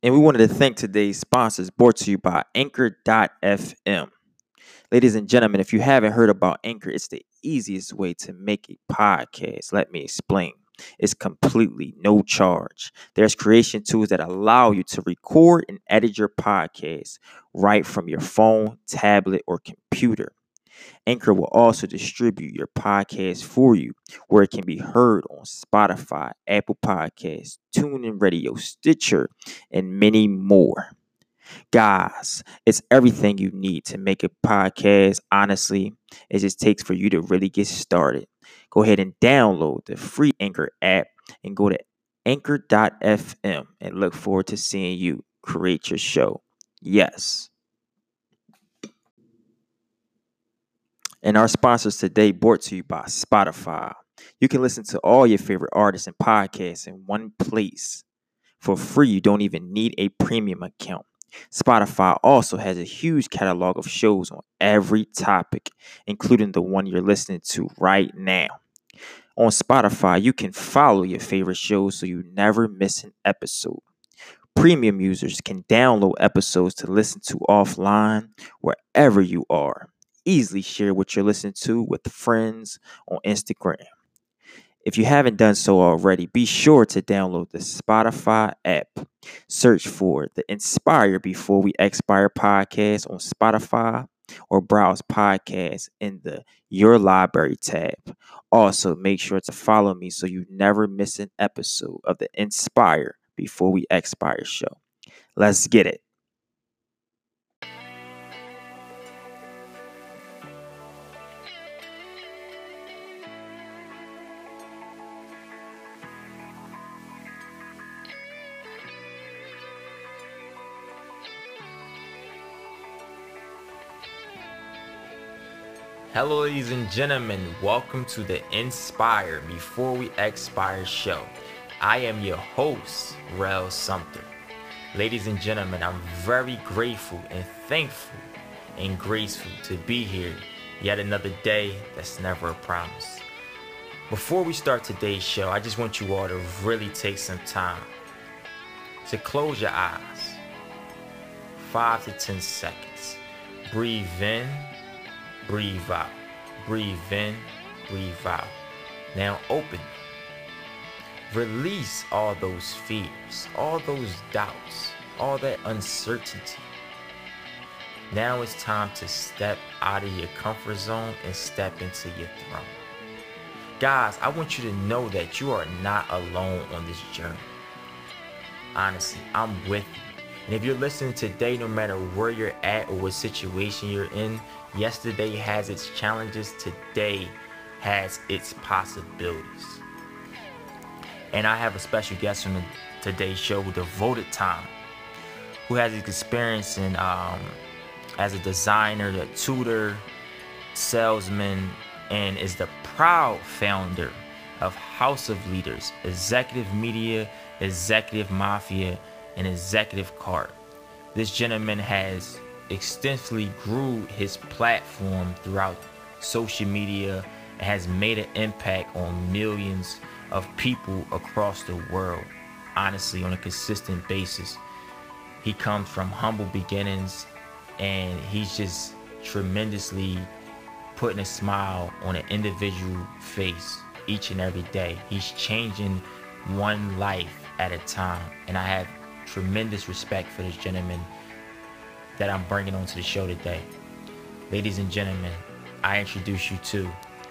And we wanted to thank today's sponsors brought to you by Anchor.fm. Ladies and gentlemen, if you haven't heard about Anchor, it's the easiest way to make a podcast. Let me explain. It's completely no charge. There's creation tools that allow you to record and edit your podcast right from your phone, tablet, or computer. Anchor will also distribute your podcast for you, where it can be heard on Spotify, Apple Podcasts, TuneIn Radio, Stitcher, and many more. Guys, it's everything you need to make a podcast. Honestly, it just takes for you to really get started. Go ahead and download the free Anchor app and go to anchor.fm and look forward to seeing you create your show. Yes. And our sponsors today brought to you by Spotify. You can listen to all your favorite artists and podcasts in one place for free. You don't even need a premium account. Spotify also has a huge catalog of shows on every topic, including the one you're listening to right now. On Spotify, you can follow your favorite shows so you never miss an episode. Premium users can download episodes to listen to offline wherever you are. Easily share what you're listening to with friends on Instagram. If you haven't done so already, be sure to download the Spotify app. Search for the Inspire Before We Expire podcast on Spotify or browse podcasts in the Your Library tab. Also, make sure to follow me so you never miss an episode of the Inspire Before We Expire show. Let's get it. Hello, ladies and gentlemen. Welcome to the Inspire Before We Expire show. I am your host, Rel Sumter. Ladies and gentlemen, I'm very grateful and thankful and graceful to be here yet another day that's never a promise. Before we start today's show, I just want you all to really take some time to close your eyes. 5 to 10 seconds. Breathe in. Breathe out. Breathe in. Breathe out. Now open. Release all those fears, all those doubts, all that uncertainty. Now it's time to step out of your comfort zone and step into your throne. Guys, I want you to know that you are not alone on this journey. Honestly, I'm with you. And if you're listening today, no matter where you're at or what situation you're in, yesterday has its challenges, today has its possibilities. And I have a special guest on today's show with devoted time, who has experience in as a designer, a tutor, salesman, and is the proud founder of House of Leaders, Executive Media, Executive Mafia, and Executive Card. This gentleman has extensively grew his platform throughout social media and has made an impact on millions of people across the world, honestly, on a consistent basis. He comes from humble beginnings and he's just tremendously putting a smile on an individual face each and every day. He's changing one life at a time, and I have tremendous respect for this gentleman that I'm bringing onto the show today. Ladies and gentlemen, I introduce you to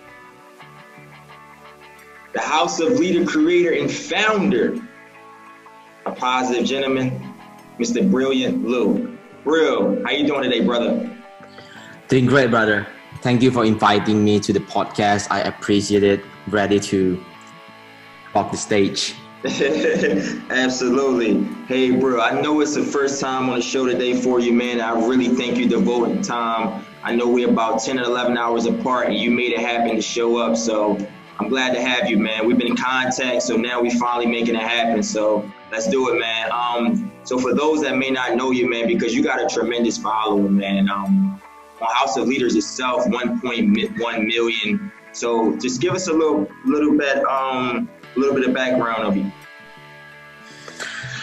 the House of Leader creator and founder, a positive gentleman, Mr. Brilliant Lou. Brill, how you doing today, brother? Doing great, brother. Thank you for inviting me to the podcast. I appreciate it. Ready to walk the stage. Absolutely. Hey, bro, I know it's the first time on the show today for you, man. I really thank you devoting time. I know we're about 10 or 11 hours apart, and you made it happen to show up. So I'm glad to have you, man. We've been in contact, so now we finally making it happen. So let's do it, man. So for those that may not know you, man, because you got a tremendous following, man. On House of Leaders itself, 1.1 million. So just give us a little bit of background of you.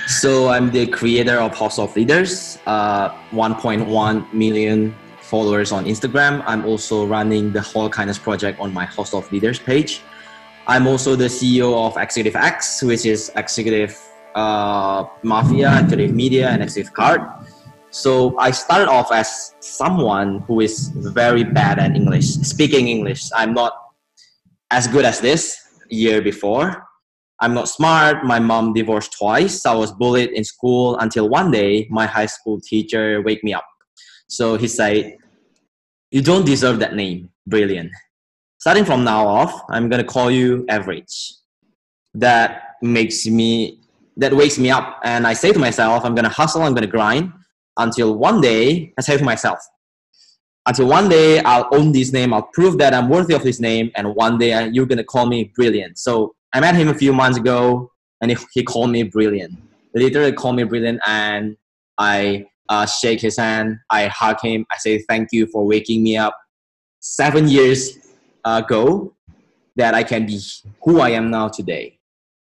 So I'm the creator of House of Leaders, 1.1 million followers on Instagram. I'm also running the Whole Kindness Project on my House of Leaders page. I'm also the CEO of Executive X, which is Executive Mafia, Executive Media, and Executive Card. So I started off as someone who is very bad at English, speaking English. I'm not as good as this year before. I'm not smart. My mom divorced twice. I was bullied in school until one day my high school teacher wake me up. So he said, "You don't deserve that name, Brilliant. Starting from now off, I'm gonna call you Average." That wakes me up, and I say to myself, I'm gonna hustle, I'm gonna grind until one day I say to myself, until one day I'll own this name, I'll prove that I'm worthy of this name, and one day you're gonna call me Brilliant. So I met him a few months ago, and he called me Brilliant. Literally called me Brilliant, and I shake his hand, I hug him, I say thank you for waking me up 7 years ago, that I can be who I am now today.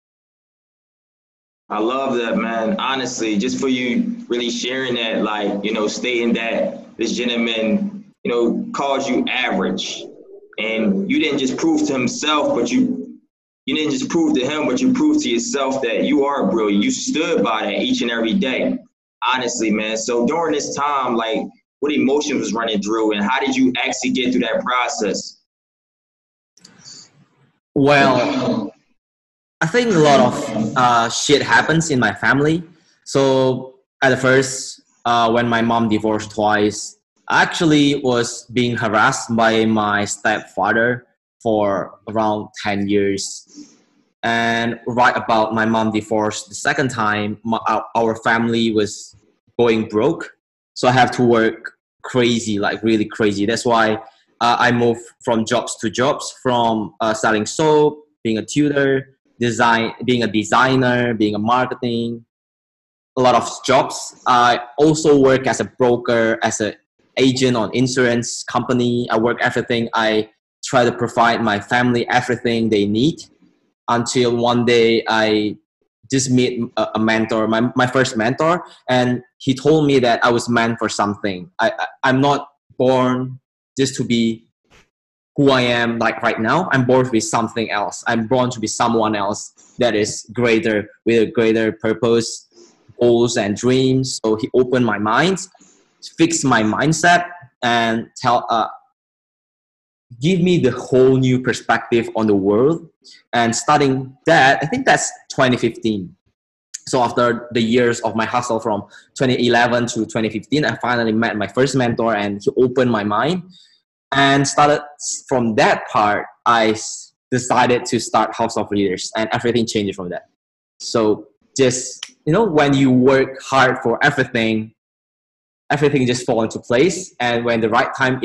I love that, man. Honestly, just for you really sharing that, like, stating that this gentleman, calls you average. And you didn't just prove to himself, but you didn't just prove to him, but you proved to yourself that you are brilliant. You stood by that each and every day. Honestly, man. So during this time, like, what emotion was running through, and how did you actually get through that process? Well, I think a lot of shit happens in my family. So at the first, when my mom divorced twice, I actually was being harassed by my stepfather for around 10 years. And right about my mom divorced the second time, our family was going broke. So I have to work crazy, like really crazy. That's why I moved from jobs to jobs, from selling soap, being a tutor, being a designer, being a marketing, a lot of jobs. I also work as a broker, as an agent on insurance company. I work everything. I try to provide my family everything they need, until one day I just meet a mentor, my first mentor, and he told me that I was meant for something. I'm not born just to be who I am like right now. I'm born to be something else. I'm born to be someone else that is greater, with a greater purpose, goals and dreams. So he opened my mind, fixed my mindset, and give me the whole new perspective on the world. And starting that, I think that's 2015. So after the years of my hustle from 2011 to 2015, I finally met my first mentor, and he opened my mind. And started from that part, I decided to start House of Leaders, and everything changed from that. So just, when you work hard for everything just falls into place. And when the right time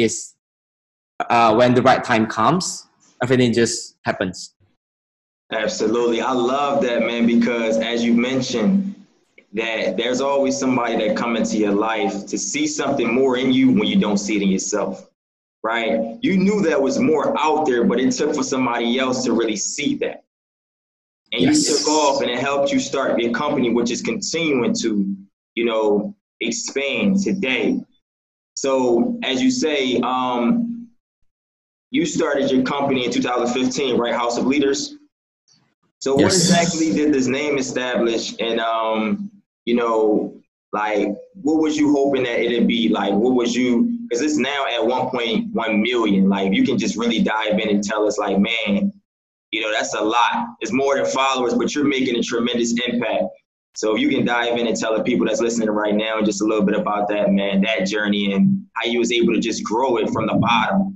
comes, everything just happens. Absolutely. I love that, man, because as you mentioned, that there's always somebody that come into your life to see something more in you when you don't see it in yourself. Right? You knew there was more out there, but it took for somebody else to really see that. And yes, you took off, and it helped you start your company, which is continuing to, expand today. So as you say, you started your company in 2015, right? House of Leaders. So yes, what exactly did this name establish? And, like, what was you hoping that it'd be? Like, what was you, because it's now at 1.1 million. Like, you can just really dive in and tell us, like, man, that's a lot. It's more than followers, but you're making a tremendous impact. So if you can dive in and tell the people that's listening right now just a little bit about that, man, that journey, and how you was able to just grow it from the bottom.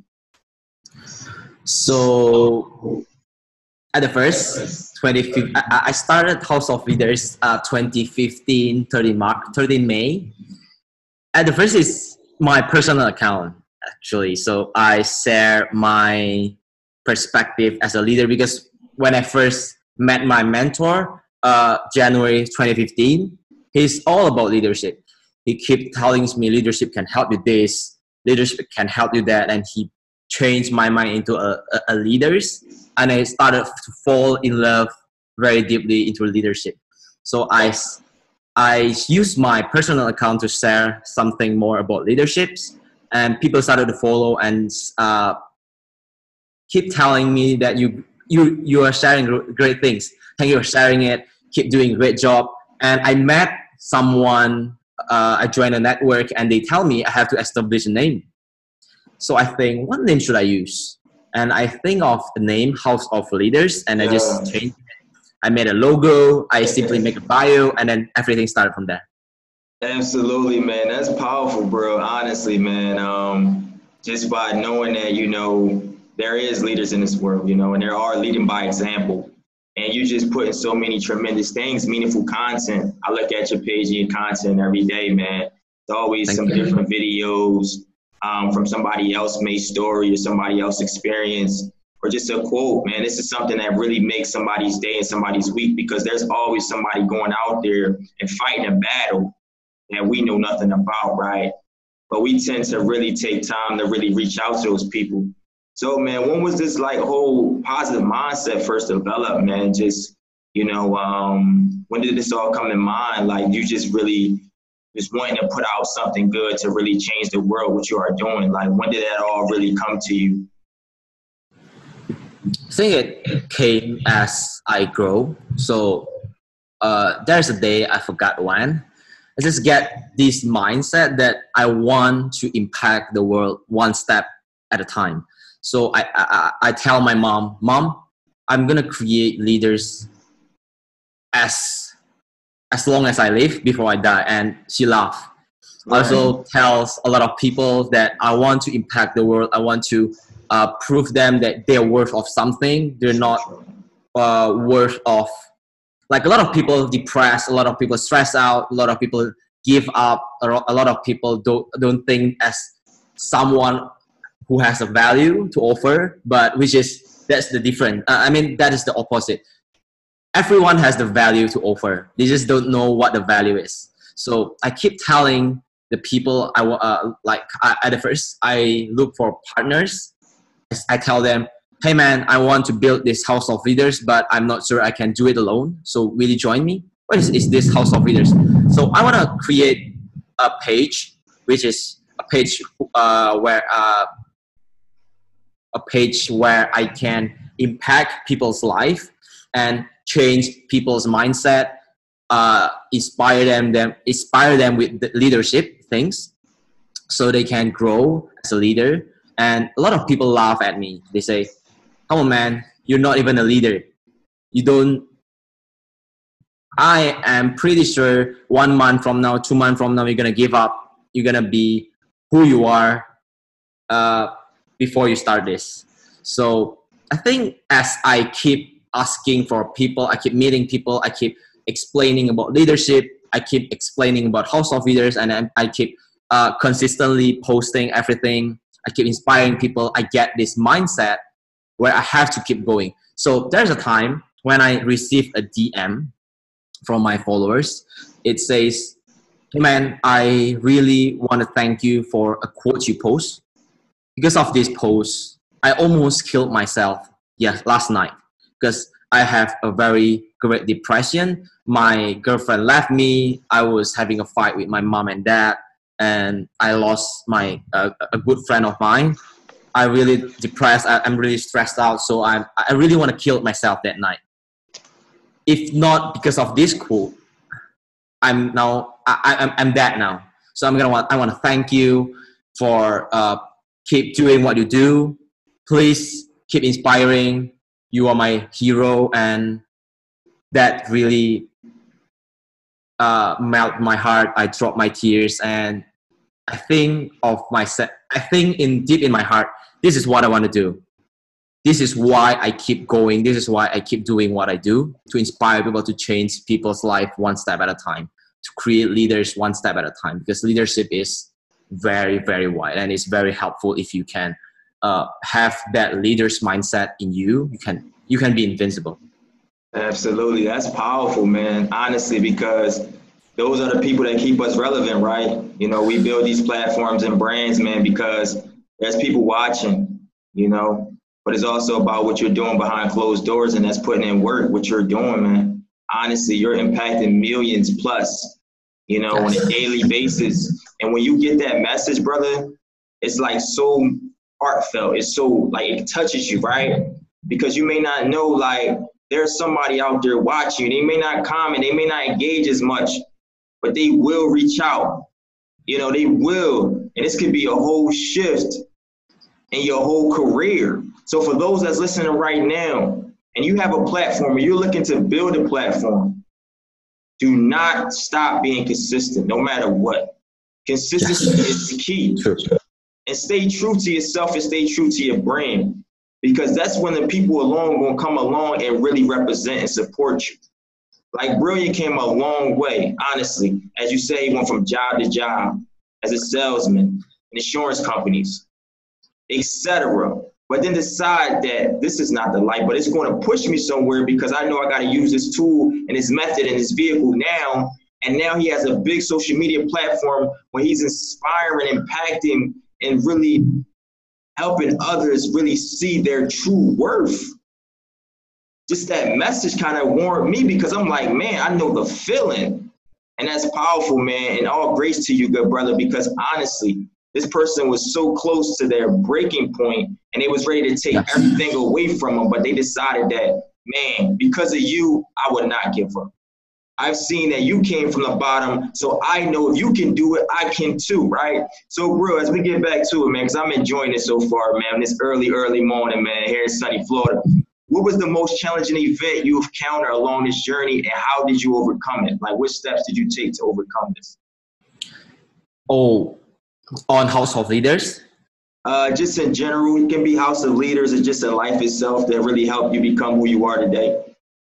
So at the first, I started House of Leaders 2015, 30 May. At the first, is my personal account, actually. So I share my perspective as a leader, because when I first met my mentor, January 2015, he's all about leadership. He kept telling me leadership can help you this, leadership can help you that, and he changed my mind into a leaders, and I started to fall in love very deeply into leadership. So I I used my personal account to share something more about leaderships, and people started to follow and keep telling me that you are sharing great things. Thank you for sharing it. Keep doing a great job. And I met someone. I joined a network, and they tell me I have to establish a name. So I think, what name should I use? And I think of the name House of Leaders, and I just changed it. I made a logo. I simply make a bio, and then everything started from there. Absolutely, man. That's powerful, bro. Honestly, man. Just by knowing that, there is leaders in this world, and there are leading by example. And you just put in so many tremendous things, meaningful content. I look at your page and your content every day, man. There's always some different videos from somebody else made story or somebody else experience, or just a quote, man. This is something that really makes somebody's day and somebody's week, because there's always somebody going out there and fighting a battle that we know nothing about, right? But we tend to really take time to really reach out to those people. So, man, when was this whole positive mindset first developed, man? Just, when did this all come to mind? Like, you just really just wanting to put out something good to really change the world, what you are doing. Like, when did that all really come to you? I think it came as I grow. So there's a day, I forgot when. I just get this mindset that I want to impact the world one step at a time. So I tell my mom, I'm going to create leaders as long as I live before I die. And she laughed. Right. Also tells a lot of people that I want to impact the world. I want to prove them that they're worth of something. They're not worth of, like, a lot of people depressed, a lot of people stress out, a lot of people give up, a lot of people don't think as someone who has a value to offer, but that's the difference. That is the opposite. Everyone has the value to offer. They just don't know what the value is. So I keep telling the people at the first, I look for partners. I tell them, hey man, I want to build this House of Leaders, but I'm not sure I can do it alone. So will you join me? What is this House of Leaders? So I want to create a page, which is a page where I can impact people's life and change people's mindset, inspire them with the leadership things, so they can grow as a leader. And a lot of people laugh at me. They say, come on, man, you're not even a leader. I am pretty sure 1 month from now, 2 months from now, you're going to give up. You're going to be who you are before you start this. So I think as I keep asking for people, I keep meeting people, I keep explaining about leadership, I keep explaining about House of Leaders, and I keep consistently posting everything. I keep inspiring people. I get this mindset where I have to keep going. So there's a time when I received a DM from my followers. It says, hey man, I really want to thank you for a quote you post. Because of this post, I almost killed myself last night, because I have a very great depression. My girlfriend left me. I was having a fight with my mom and dad, and I lost a good friend of mine. I'm really depressed. I'm really stressed out. So I really want to kill myself that night. If not because of this quote, I'm dead now. So I want to thank you for keep doing what you do. Please keep inspiring. You are my hero, and that really melt my heart. I drop my tears, and I think of myself. I think deep in my heart, this is what I want to do. This is why I keep going. This is why I keep doing what I do, to inspire people, to change people's life one step at a time, to create leaders one step at a time. Because leadership is very, very wide, and it's very helpful if you can have that leader's mindset in you. You can be invincible. Absolutely. That's powerful, man. Honestly, because those are the people that keep us relevant, right? We build these platforms and brands, man, because there's people watching, but it's also about what you're doing behind closed doors, and that's putting in work, what you're doing, man. Honestly, you're impacting millions plus you know, on a daily basis. And when you get that message, brother, it's like so heartfelt. It's so like it touches you, right? Because you may not know, like, there's somebody out there watching you. They may not comment, they may not engage as much, but they will reach out. You know, they will. And this could be a whole shift in your whole career. So for those that's listening right now, and you have a platform, or you're looking to build a platform, do not stop being consistent, no matter what. Consistency is the key. True. And stay true to yourself and stay true to your brand, because that's when the people along gonna come along and really represent and support you. Like Brilliant came a long way, honestly. As you say, he went from job to job as a salesman, insurance companies, etc. But then decide that this is not the life, but it's going to push me somewhere because I know I got to use this tool and this method and this vehicle now. And now he has a big social media platform where he's inspiring, impacting, and really helping others really see their true worth. Just that message kind of warmed me, because I'm like, man, I know the feeling. And that's powerful, man. And all grace to you, good brother, because honestly, this person was so close to their breaking point and they was ready to take everything away from them, but they decided that, man, because of you, I would not give up. I've seen that you came from the bottom, so I know if you can do it, I can too, right? So, bro, as we get back to it, man, because I'm enjoying it so far, man, this early morning, man, here in sunny Florida. What was the most challenging event you've encountered along this journey, and how did you overcome it? Like, what steps did you take to overcome this? Oh, on House of Leaders? Just in general, it can be House of Leaders or just in life itself that really helped you become who you are today.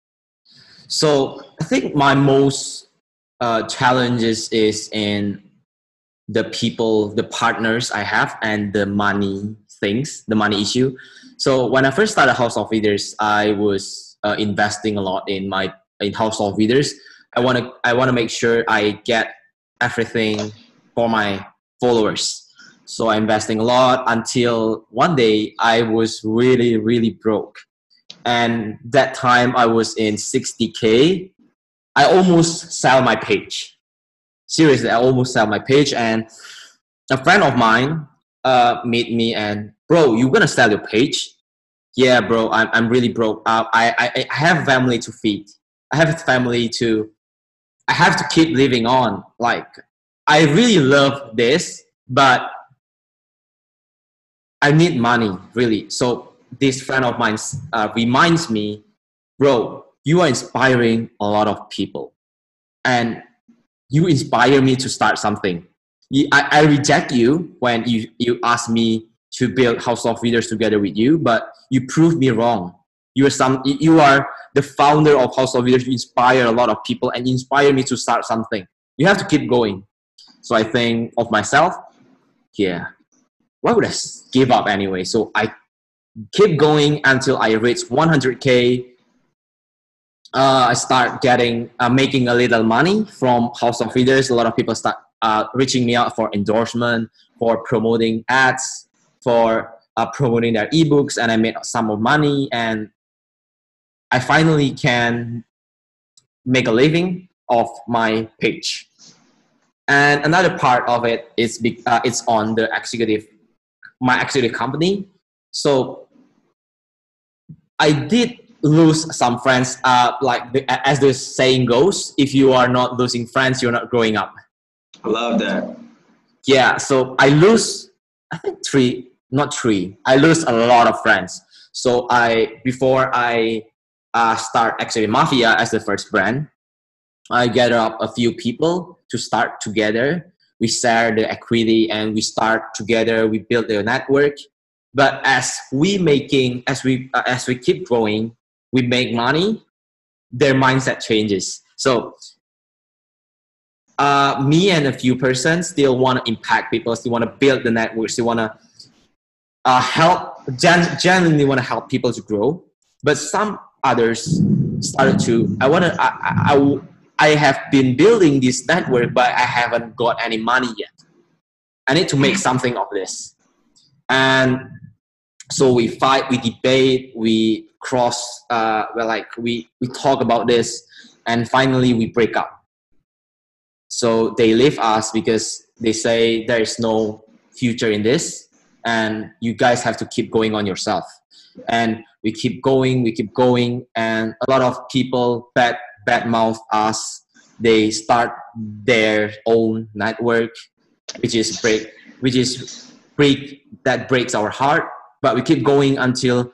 So I think my most challenges is in the people, the partners I have, and the money things, the money issue. So when I first started House of Leaders, I was investing a lot in House of Leaders. I want to make sure I get everything for my followers. So I'm investing a lot until one day I was really, really broke. And that time I was in 60K. I almost sell my page. Seriously, I almost sell my page. And a friend of mine met me and, bro, you gonna sell your page? Yeah, bro, I'm really broke. I have family to feed. I have to keep living on. Like, I really love this, but I need money, really. So this friend of mine reminds me, bro, you are inspiring a lot of people. And you inspire me to start something. I reject you when you ask me to build House of Leaders together with you, but you proved me wrong. You are the founder of House of Leaders. You inspire a lot of people and you inspire me to start something. You have to keep going. So I think of myself, yeah, why would I give up anyway? So I keep going until I reach 100K. I start making a little money from House of Leaders. A lot of people start reaching me out for endorsement, for promoting ads, for promoting their ebooks, and I made some of money, and I finally can make a living off my page. And another part of it is it's on my executive company. So I did lose some friends. As the saying goes, if you are not losing friends, you're not growing up. I love that. Yeah, so I lose, I think I lose a lot of friends. So before I start Executive Mafia as the first brand, I gather up a few people to start together. We share the equity and we start together. We build the network. But as we keep growing, we make money. Their mindset changes. So me and a few persons still want to impact people. Still want to build the network. Still want to genuinely want to help people to grow. But some others started to. I have been building this network, but I haven't got any money yet. I need to make something of this. And so we fight, we debate, we we talk about this, and finally we break up. So they leave us because they say there is no future in this, and you guys have to keep going on yourself. And we keep going, and a lot of people bad mouth us. They start their own network, which is that breaks our heart. But we keep going until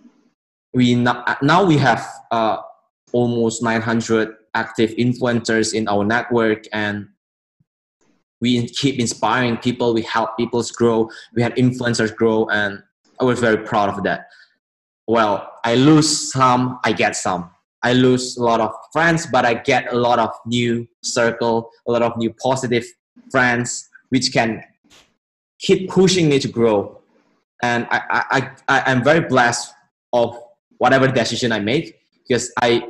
now we have almost 900 active influencers in our network, and we keep inspiring people. We help people grow. We had influencers grow, and I was very proud of that. Well, I lose some, I get some. I lose a lot of friends, but I get a lot of new circle, a lot of new positive friends, which can keep pushing me to grow. And I'm very blessed of whatever decision I make, because I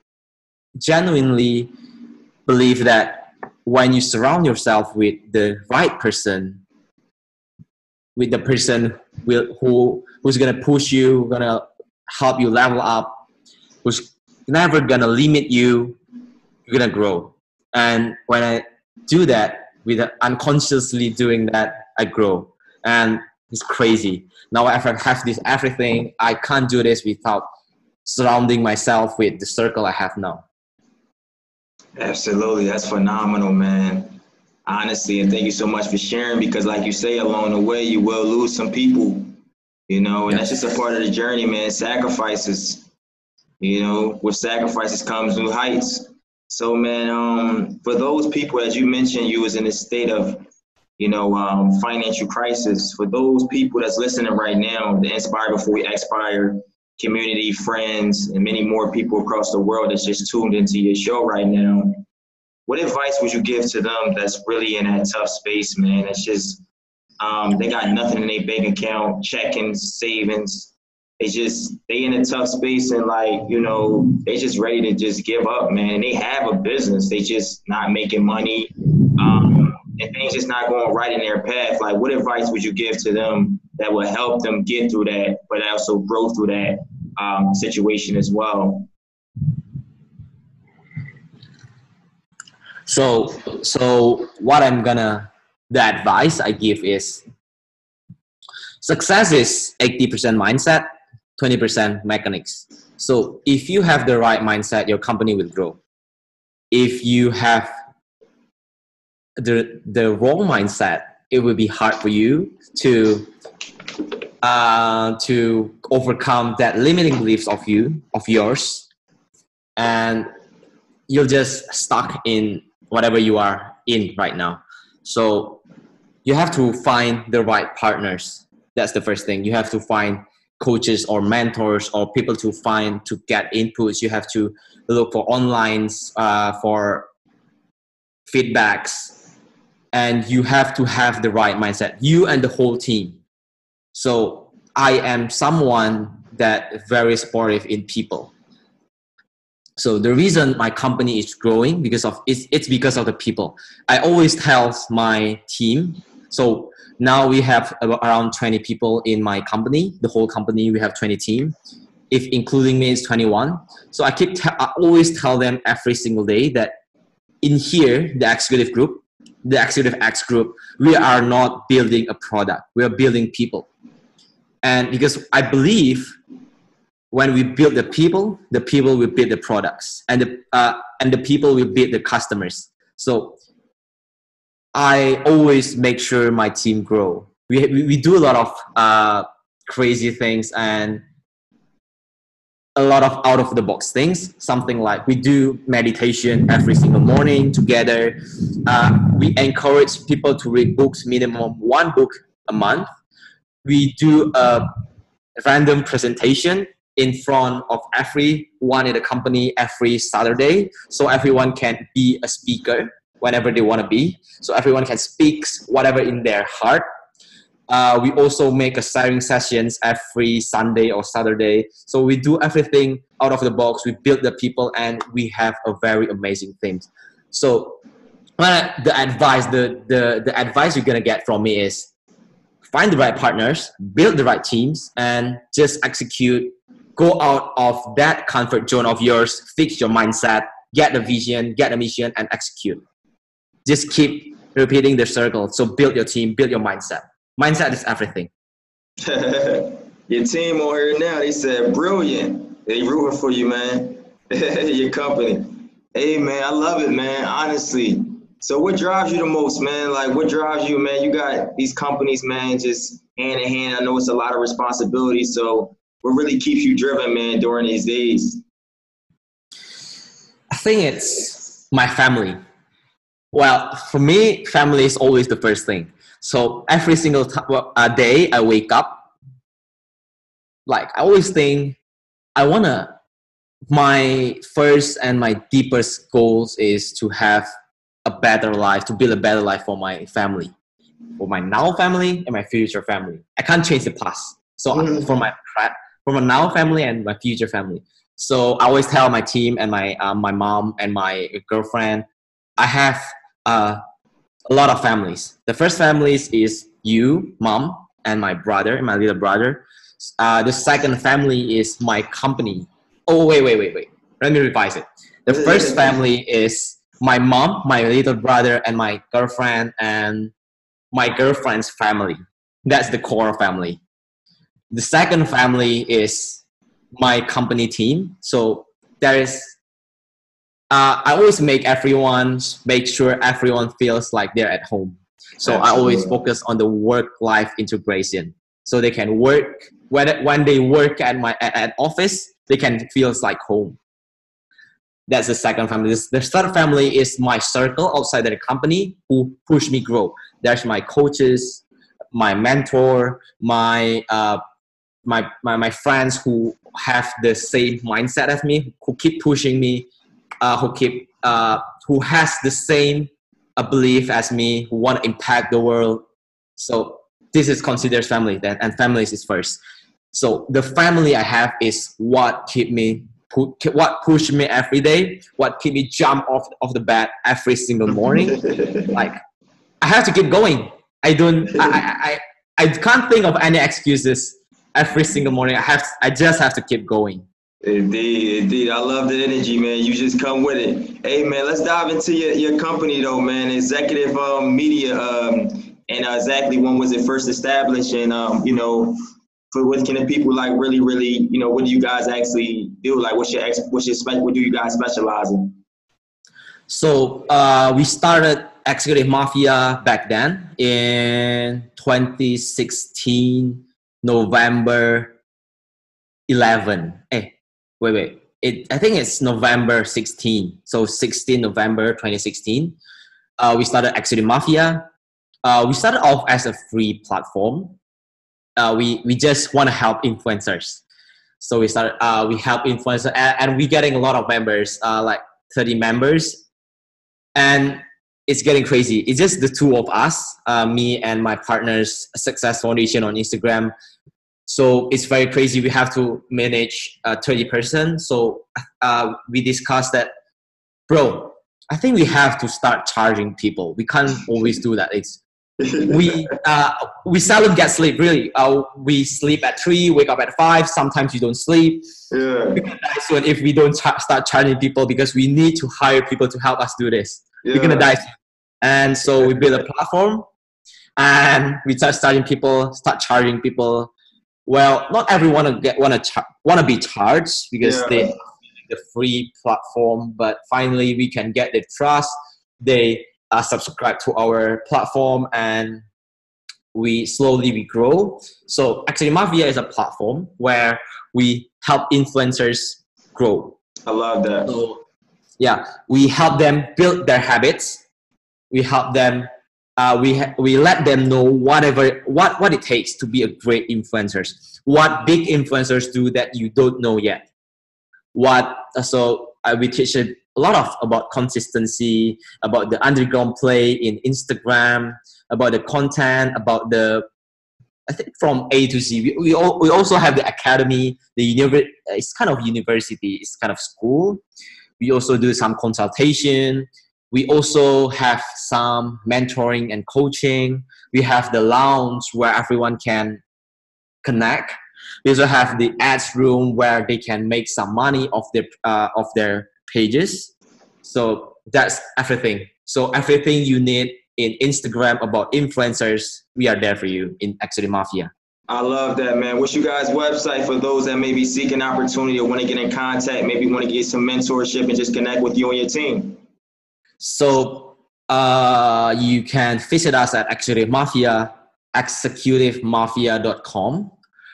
genuinely believe that when you surround yourself with the right person, with the person who's gonna push you, gonna help you level up, who's never gonna limit you, you're gonna grow. And when I do that, with unconsciously doing that, I grow. And it's crazy. Now I have this everything. I can't do this without surrounding myself with the circle I have now. Absolutely. That's phenomenal, man. Honestly, and thank you so much for sharing, because like you say, along the way, you will lose some people, you know, and that's just a part of the journey, man. Sacrifices, you know, with sacrifices comes new heights. So, man, for those people, as you mentioned, you was in a state of, you know, financial crisis. For those people that's listening right now, the Inspire Before We Expire community, friends, and many more people across the world that's just tuned into your show right now, what advice would you give to them that's really in that tough space, man? It's just, they got nothing in their bank account, checkings, savings. They in a tough space, and like, you know, they just ready to just give up, man. They have a business, they just not making money, and things just not going right in their path. Like, what advice would you give to them that will help them get through that, but also grow through that situation as well? So the advice I give is, success is 80% mindset, 20% mechanics. So if you have the right mindset, your company will grow. If you have the wrong mindset, it will be hard for you to overcome that limiting beliefs of yours, and you're just stuck in whatever you are in right now. So you have to find the right partners. That's the first thing. You have to find coaches or mentors or people to get inputs. You have to look for online for feedbacks, and you have to have the right mindset, you and the whole team. So I am someone that very supportive in people. So the reason my company is growing it's because of the people. I always tell my team. So now we have around 20 people in my company. The whole company, we have 20 team. If including me is 21. So I always tell them every single day that in here, the Executive X group, we are not building a product. We are building people. And because I believe when we build the people will build the products, and the people will build the customers. So I always make sure my team grow. We do a lot of crazy things and a lot of out of the box things. Something like we do meditation every single morning together. We encourage people to read books, minimum one book a month. We do a random presentation in front of everyone in the company every Saturday, so everyone can be a speaker whenever they want to be. So everyone can speak whatever in their heart. We also make a sharing sessions every Sunday or Saturday. So we do everything out of the box. We build the people, and we have a very amazing thing. So the advice you're gonna get from me is find the right partners, build the right teams, and just execute. Go out of that comfort zone of yours, fix your mindset, get the vision, get the mission, and execute. just keep repeating the circle. So build your team, build your mindset. Mindset is everything. Your team on here now, they said brilliant. They rooting for you, man. Your company. Hey, man, I love it, man, honestly. So what drives you the most, man? Like, what drives you, man? You got these companies, man, just hand in hand. I know it's a lot of responsibility. So what really keeps you driven, man, during these days? I think it's my family. Well, for me, family is always the first thing. So every single day I wake up, like I always think my first and my deepest goals is to have a better life, to build a better life for my family, for my now family and my future family. I can't change the past. So for my now family and my future family. So I always tell my team and my mom and my girlfriend, I have a lot of families. The first families is you, mom, and my brother, and my little brother. The second family is my company. Oh, wait. Let me revise it. The first family is my mom, my little brother, and my girlfriend, and my girlfriend's family. That's the core family. The second family is my company team. So there is, I always make sure everyone feels like they're at home. So I always focus on the work-life integration. So they can work, when they work at office, they can feel like home. That's the second family. The third family is my circle outside the company who push me grow. There's my coaches, my mentor, my friends who have the same mindset as me, who keep pushing me, who has the same belief as me, who want to impact the world. So this is considered family then, and families is first. So the family I have is what push me every day, what keep me jump off of the bed every single morning. Like I have to keep going. I can't think of any excuses every single morning. I just have to keep going. Indeed. I love the energy, man. You just come with it. Hey, man, let's dive into your company, though, man. Executive Media, and exactly when was it first established? And, what can the people like really, what do you guys actually do? Like, what do you guys specialize in? So we started Executive Mafia back then in 2016, November 11. Wait. I think it's November 16. So 16 November 2016. We started Executive Mafia. We started off as a free platform. We just want to help influencers. So we help influencers, and we're getting a lot of members, like 30 members. And it's getting crazy. It's just the two of us, me and my partner's Success Foundation on Instagram. So it's very crazy. We have to manage 30 person. So we discussed that, bro, I think we have to start charging people. We can't always do that. We seldom get sleep, really. We sleep at 3, wake up at 5. Sometimes you don't sleep. Yeah. We're gonna die soon if we don't start charging people, because we need to hire people to help us do this. Yeah. We're gonna die soon. And so we build a platform, and we start charging people. Well, not everyone want to be charged because they the free platform, but finally we can get the trust. They subscribe to our platform, and we slowly grow. So actually, Mafia is a platform where we help influencers grow. I love that. So yeah, we help them build their habits. We help them. We let them know what it takes to be a great influencer. What big influencers do that you don't know yet. We teach a lot about consistency, about the underground play in Instagram, about the content, about I think from A to Z. We also have the academy, it's kind of university, it's kind of school. We also do some consultation. We also have some mentoring and coaching. We have the lounge where everyone can connect. We also have the ads room where they can make some money off their pages. So that's everything. So everything you need in Instagram about influencers, we are there for you in Executive Mafia. I love that, man. What's you guys' website for those that may be seeking opportunity or want to get in contact, maybe want to get some mentorship and just connect with you and your team? So you can visit us at Executive Mafia, executivemafia.com.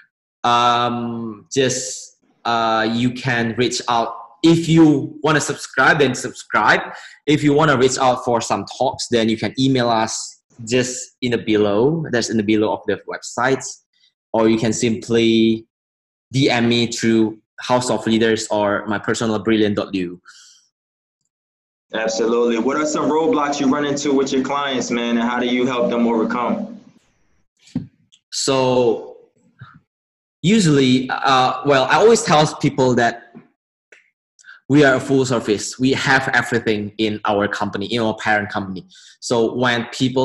You can reach out. If you want to subscribe, then subscribe. If you want to reach out for some talks, then you can email us just in the below. That's in the below of the websites. Or you can simply DM me through House of Leaders or my personal brilliant.lu. Absolutely. What are some roadblocks you run into with your clients, man, and how do you help them overcome? So usually, I always tell people that we are a full service. We have everything in our company, in our parent company. So when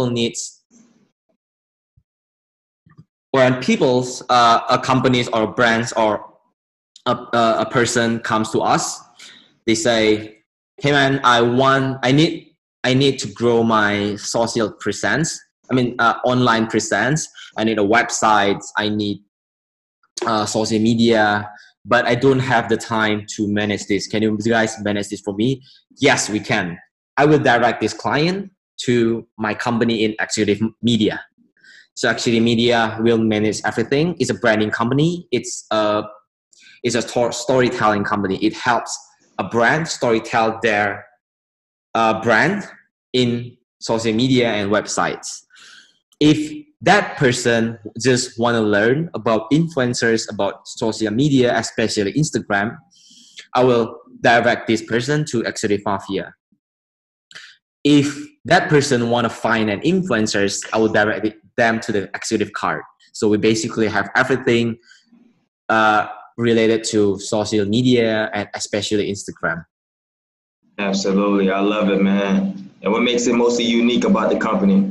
people's companies or brands or a person comes to us, they say, "Hey man, I need to grow my social presence. Online presence. I need a website. I need social media, but I don't have the time to manage this. Can you guys manage this for me?" Yes, we can. I will direct this client to my company in Executive Media. So Executive Media will manage everything. It's a branding company. It's a storytelling company. It helps a brand storytell their brand in social media and websites. If that person just want to learn about influencers, about social media, especially Instagram, I will direct this person to Executive Mafia. If that person want to find an influencers, I will direct them to the Executive Card. So we basically have everything related to social media and especially Instagram. Absolutely. I love it, man. And what makes it mostly unique about the company?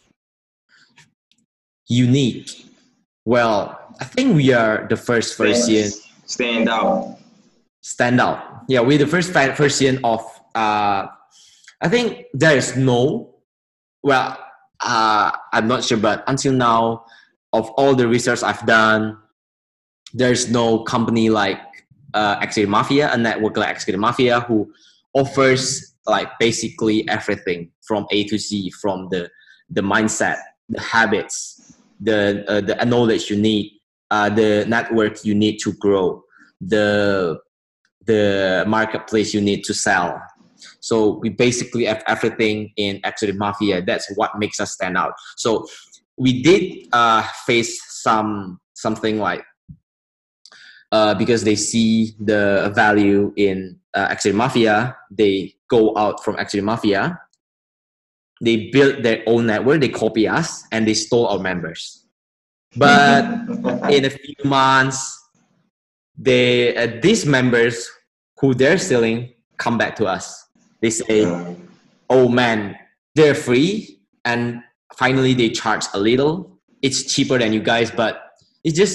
Unique. Well, I think we are the first version. Stand out. Yeah, we're the first version of, I think there is no, I'm not sure, but until now, of all the research I've done, there's no company like Executive Mafia, a network like Executive Mafia, who offers like basically everything from A to Z, from the mindset, the habits, the knowledge you need, the network you need to grow, the marketplace you need to sell. So we basically have everything in Executive Mafia. That's what makes us stand out. So we did face something like because they see the value in Executive Mafia, they go out from Executive Mafia. They build their own network, they copy us, and they stole our members. But in a few months, these members who they're stealing come back to us. They say, "Oh man, they're free," and finally they charge a little. It's cheaper than you guys, but it just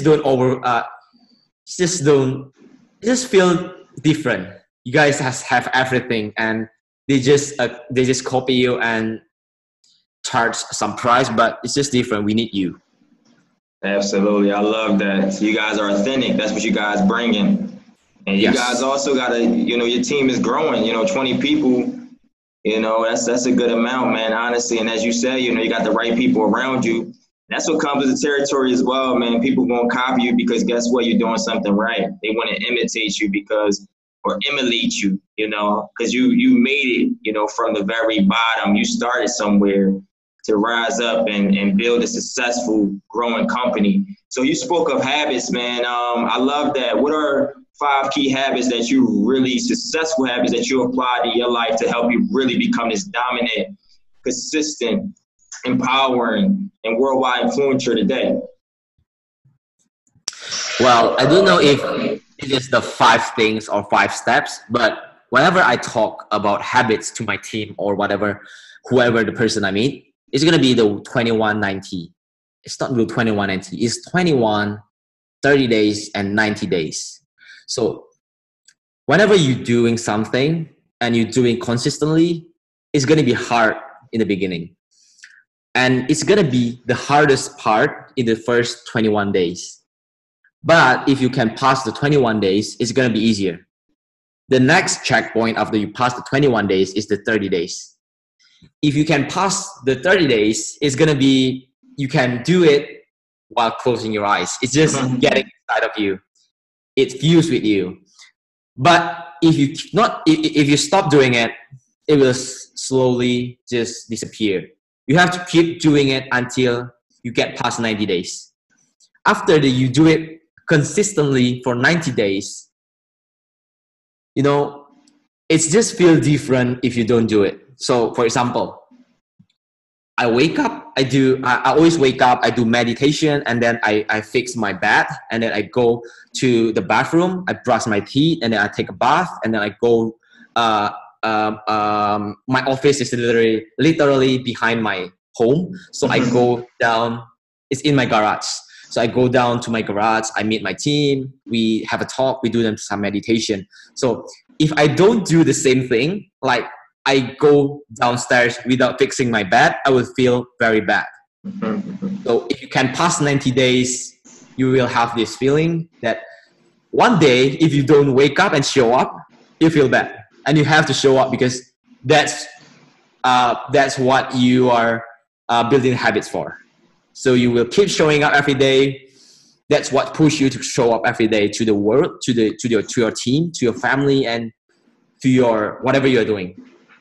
feel different. You guys have everything, and they just copy you and charge some price, but it's just different. We need you. Absolutely. I love that. You guys are authentic. That's what you guys bringing. And you guys also got to, your team is growing, 20 people, that's a good amount, man, honestly. And as you say, you got the right people around you. That's what comes with the territory as well, man. People won't copy you because guess what? You're doing something right. They want to imitate you or emulate you, because you made it, from the very bottom. You started somewhere to rise up and build a successful, growing company. So you spoke of habits, man. I love that. What are 5 key habits that successful habits that you apply to your life to help you really become this dominant, consistent, empowering, and worldwide influencer today? Well, I don't know if it is the 5 things or 5 steps, but whenever I talk about habits to my team or whoever the person I meet, it's going to be the 21-90. It's not the 21-90. It's 21, 30 days, and 90 days. So whenever you're doing something and you're doing consistently, it's going to be hard in the beginning. And it's going to be the hardest part in the first 21 days. But if you can pass the 21 days, it's going to be easier. The next checkpoint after you pass the 21 days is the 30 days. If you can pass the 30 days, it's going to be, you can do it while closing your eyes. It's just getting inside of you. It fused with you. But if you stop doing it, it will slowly just disappear. You have to keep doing it until you get past 90 days. After you do it consistently for 90 days, you know, it's just feel different if you don't do it. So for example, I wake up, I always wake up, I do meditation, and then I fix my bed, and then I go to the bathroom, I brush my teeth, and then I take a bath, and then I go, my office is literally behind my home. So I go down, it's in my garage. So I go down to my garage, I meet my team, we have a talk, we do some meditation. So if I don't do the same thing, like I go downstairs without fixing my bed, I will feel very bad. So if you can pass 90 days, you will have this feeling that one day, if you don't wake up and show up, you feel bad. And you have to show up because that's what you are building habits for. So you will keep showing up every day. That's what pushes you to show up every day to the world, to your team, to your family, and to your whatever you're doing.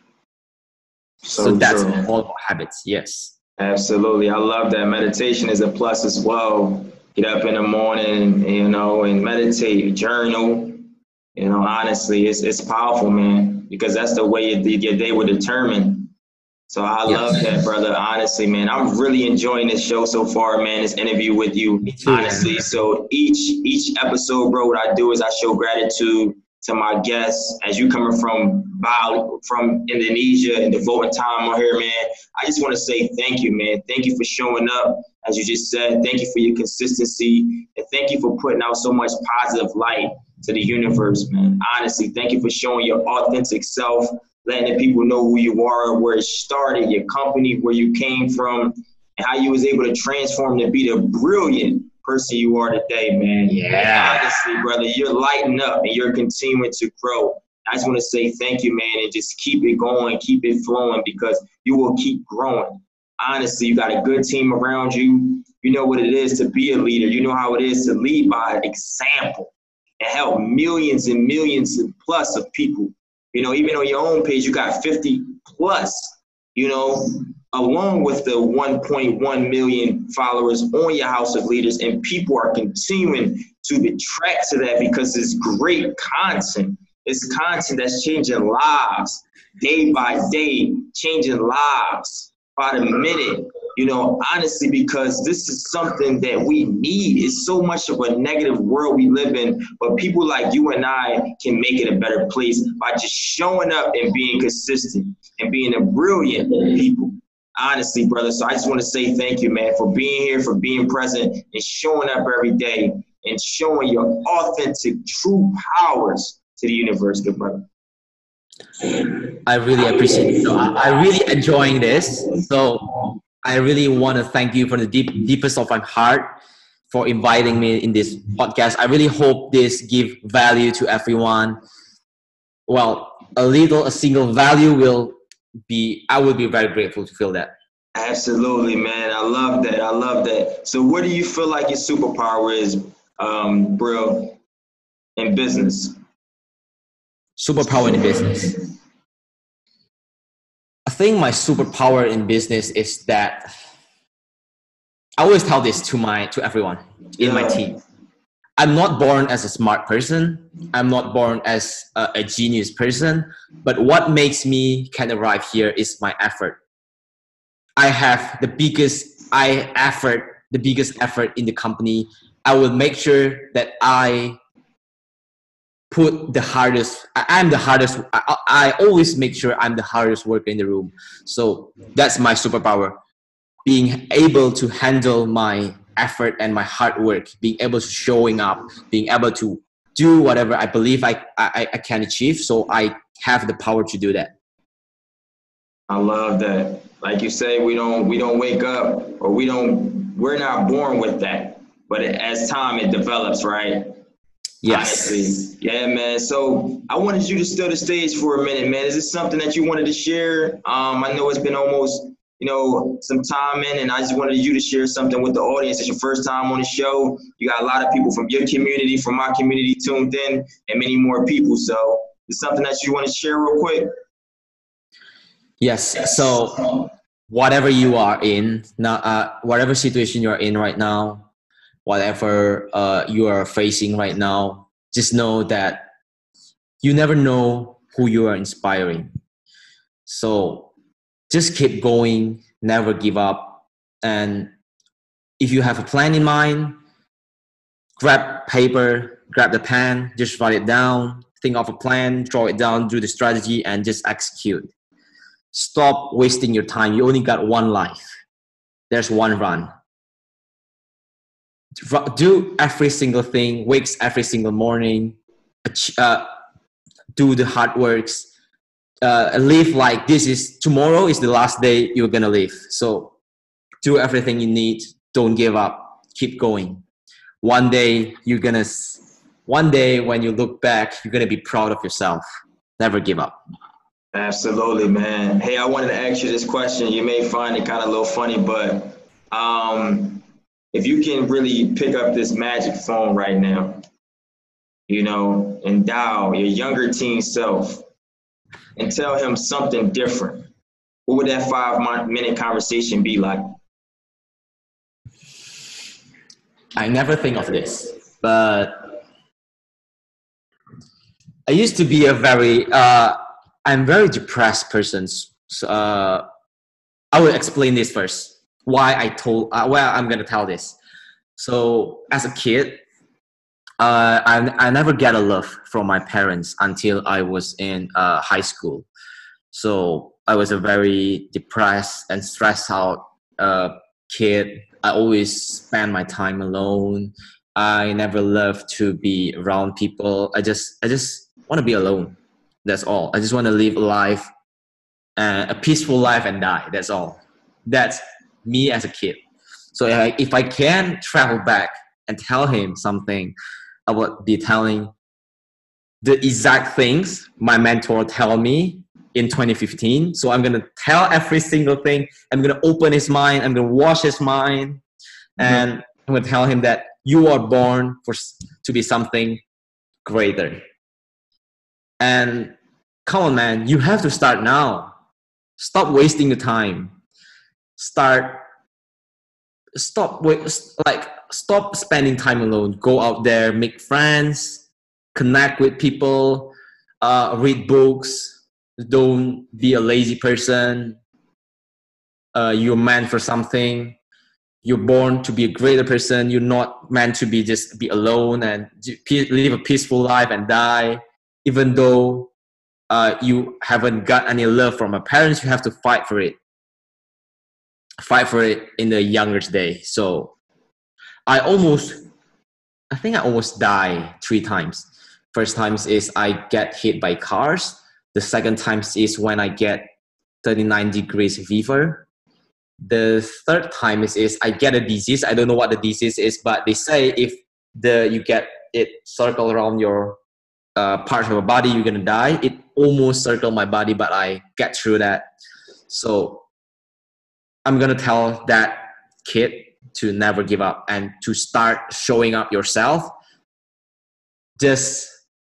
So that's all about habits. Yes. Absolutely. I love that. Meditation is a plus as well. Get up in the morning, you know, and meditate, journal. You know, honestly, it's powerful, man, because that's the way your day will determine. So I love that, brother. Honestly, man, I'm really enjoying this show so far, man, this interview with you, honestly. Man. So each episode, bro, what I do is I show gratitude to my guests. As you coming from Bali, from Indonesia, and devoting time on here, man, I just want to say thank you, man. Thank you for showing up, as you just said. Thank you for your consistency, and thank you for putting out so much positive light to the universe, man. Honestly, thank you for showing your authentic self, letting the people know who you are, where it started, your company, where you came from, and how you was able to transform to be the brilliant person you are today, man. Yeah. Honestly, brother, you're lighting up and you're continuing to grow. I just want to say thank you, man, and just keep it going, keep it flowing, because you will keep growing. Honestly, you got a good team around you. You know what it is to be a leader. You know how it is to lead by example and help millions and millions and plus of people. You know, even on your own page, you got 50 plus, you know, along with the 1.1 million followers on your House of Leaders. And people are continuing to attract to that because it's great content. It's content that's changing lives day by day, changing lives by the minute. You know, honestly, because this is something that we need. It's so much of a negative world we live in, but people like you and I can make it a better place by just showing up and being consistent and being a brilliant people. Honestly, brother. So I just want to say thank you, man, for being here, for being present and showing up every day and showing your authentic, true powers to the universe, good brother. I really appreciate it. So I really enjoying this. So I really want to thank you from the deepest of my heart for inviting me in this podcast. I really hope this give value to everyone. Well, a single value I will be very grateful to feel that. Absolutely, man. I love that. I love that. So what do you feel like your superpower is, bro, in business? Superpower in business. I think my superpower in business is that I always tell this to everyone in my team. I'm not born as a smart person. I'm not born as a genius person. But what makes me can arrive here is my effort. I have the biggest effort in the company. I will make sure that I put the hardest. I'm the hardest. I always make sure I'm the hardest worker in the room. So that's my superpower. Being able to handle my effort and my hard work, being able to showing up, being able to do whatever I believe I can achieve. So I have the power to do that. I love that. Like you say, we don't wake up, or we're not born with that. But as time it develops, right? Yes. Honestly, yeah, man. So I wanted you to still the stage for a minute, man. Is this something that you wanted to share? I know it's been almost, some time in, and I just wanted you to share something with the audience. It's your first time on the show. You got a lot of people from your community, from my community tuned in, and many more people. So it's something that you want to share real quick. Yes. So whatever you are in now, whatever situation you're in right now, whatever you are facing right now, just know that you never know who you are inspiring. So just keep going, never give up. And if you have a plan in mind, grab paper, grab the pen, just write it down, think of a plan, draw it down, do the strategy, and just execute. Stop wasting your time. You only got one life. There's one run. Do every single thing, wakes every single morning, do the hard works, live like this is tomorrow is the last day you're gonna live. So do everything you need. Don't give up. Keep going. One day when you look back, you're gonna be proud of yourself. Never give up. Absolutely, man. Hey, I wanted to ask you this question. You may find it kind of a little funny, but if you can really pick up this magic phone right now, and dial your younger teen self and tell him something different, what would that 5-minute conversation be like? I never think of this, but I used to be I'm very depressed person. So, I will explain this first. Why I'm gonna tell this. So as a kid, I never get a love from my parents until I was in high school. So I was a very depressed and stressed out kid. I always spend my time alone. I never loved to be around people. I just want to be alone. That's all. I just want to live a life, a peaceful life, and die. That's all. That's me as a kid. So if I can travel back and tell him something, I would be telling the exact things my mentor tell me in 2015. So I'm gonna tell every single thing. I'm gonna open his mind. I'm gonna wash his mind, and I'm gonna tell him that you are born to be something greater. And come on, man, you have to start now. Stop wasting your time. Stop spending time alone. Go out there, make friends, connect with people, read books. Don't be a lazy person. You're meant for something. You're born to be a greater person. You're not meant to be alone and live a peaceful life and die. Even though you haven't got any love from your parents, you have to fight for it. Fight for it in the younger day. So I think I almost died 3 times. First time is I get hit by cars. The second time is when I get 39 degrees fever. The third time is I get a disease. I don't know what the disease is, but they say if you get it circle around your part of your body, you're gonna die. It almost circled my body, but I get through that. So I'm gonna tell that kid to never give up and to start showing up yourself. Just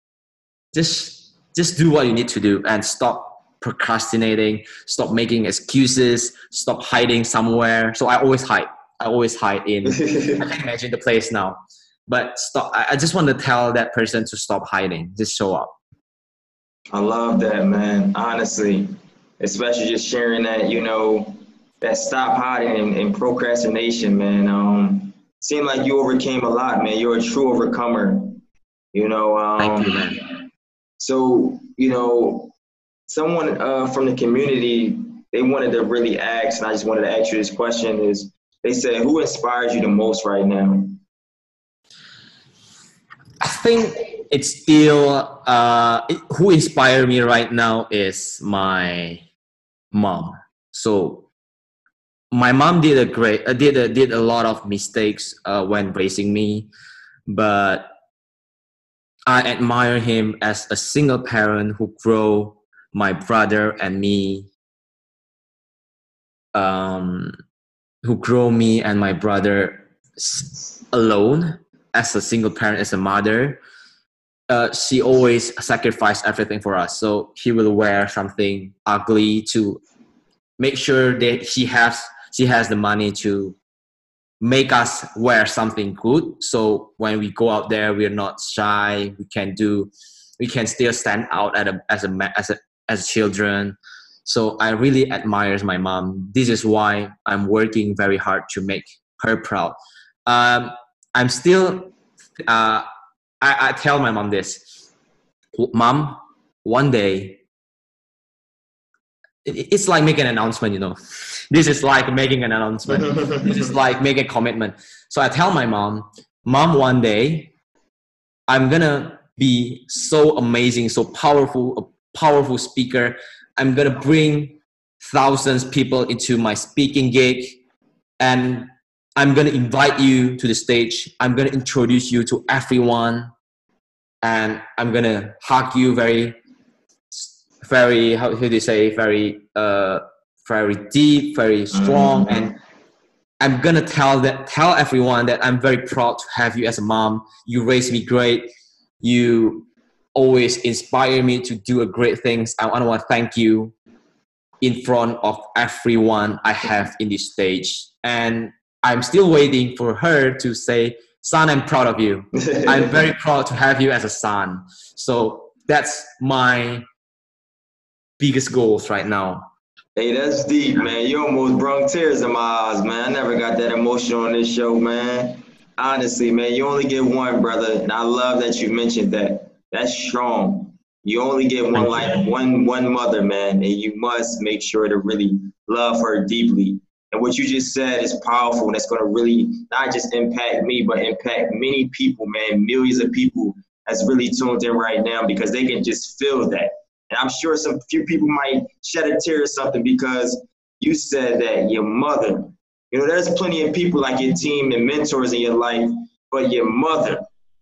do what you need to do and stop procrastinating, stop making excuses, stop hiding somewhere. So I always hide in, I can't imagine the place now, but stop. I just want to tell that person to stop hiding, just show up. I love that, man. Honestly, especially just sharing that, that stop hiding and procrastination, man. Seemed like you overcame a lot, man. You're a true overcomer. Thank you, man. So, someone from the community, they wanted to really ask, and I just wanted to ask you this question is, they said, who inspires you the most right now? I think it's still, who inspires me right now is my mom. So my mom did a lot of mistakes when raising me, but I admire him as a single parent who grow my brother and me, who grow me and my brother alone as a single parent, as a mother. She always sacrificed everything for us. So he will wear something ugly to make sure that she has the money to make us wear something good. So when we go out there, we're not shy. We can still stand out as children. So I really admire my mom. This is why I'm working very hard to make her proud. I'm still. I tell my mom this. Mom, one day. It's like making an announcement, This is like making an announcement. This is like making a commitment. So I tell my mom, one day I'm gonna be so amazing, so powerful, a powerful speaker. I'm gonna bring thousands of people into my speaking gig, and I'm gonna invite you to the stage. I'm gonna introduce you to everyone, and I'm gonna hug you very, how do you say, very deep, very strong, and I'm gonna tell everyone that I'm very proud to have you as a mom. You raised me great. You always inspire me to do great things. I want to thank you in front of everyone I have in this stage. And I'm still waiting for her to say, son, I'm proud of you. I'm very proud to have you as a son. So that's my biggest goals right now. Hey, that's deep, man. You almost brought tears in my eyes, man. I never got that emotional on this show, man. Honestly, man, you only get one, brother. And I love that you mentioned that. That's strong. You only get one life, one mother, man. And you must make sure to really love her deeply. And what you just said is powerful. And that's going to really not just impact me, but impact many people, man. Millions of people that's really tuned in right now, because they can just feel that. And I'm sure few people might shed a tear or something because you said that your mother, there's plenty of people like your team and mentors in your life, but your mother,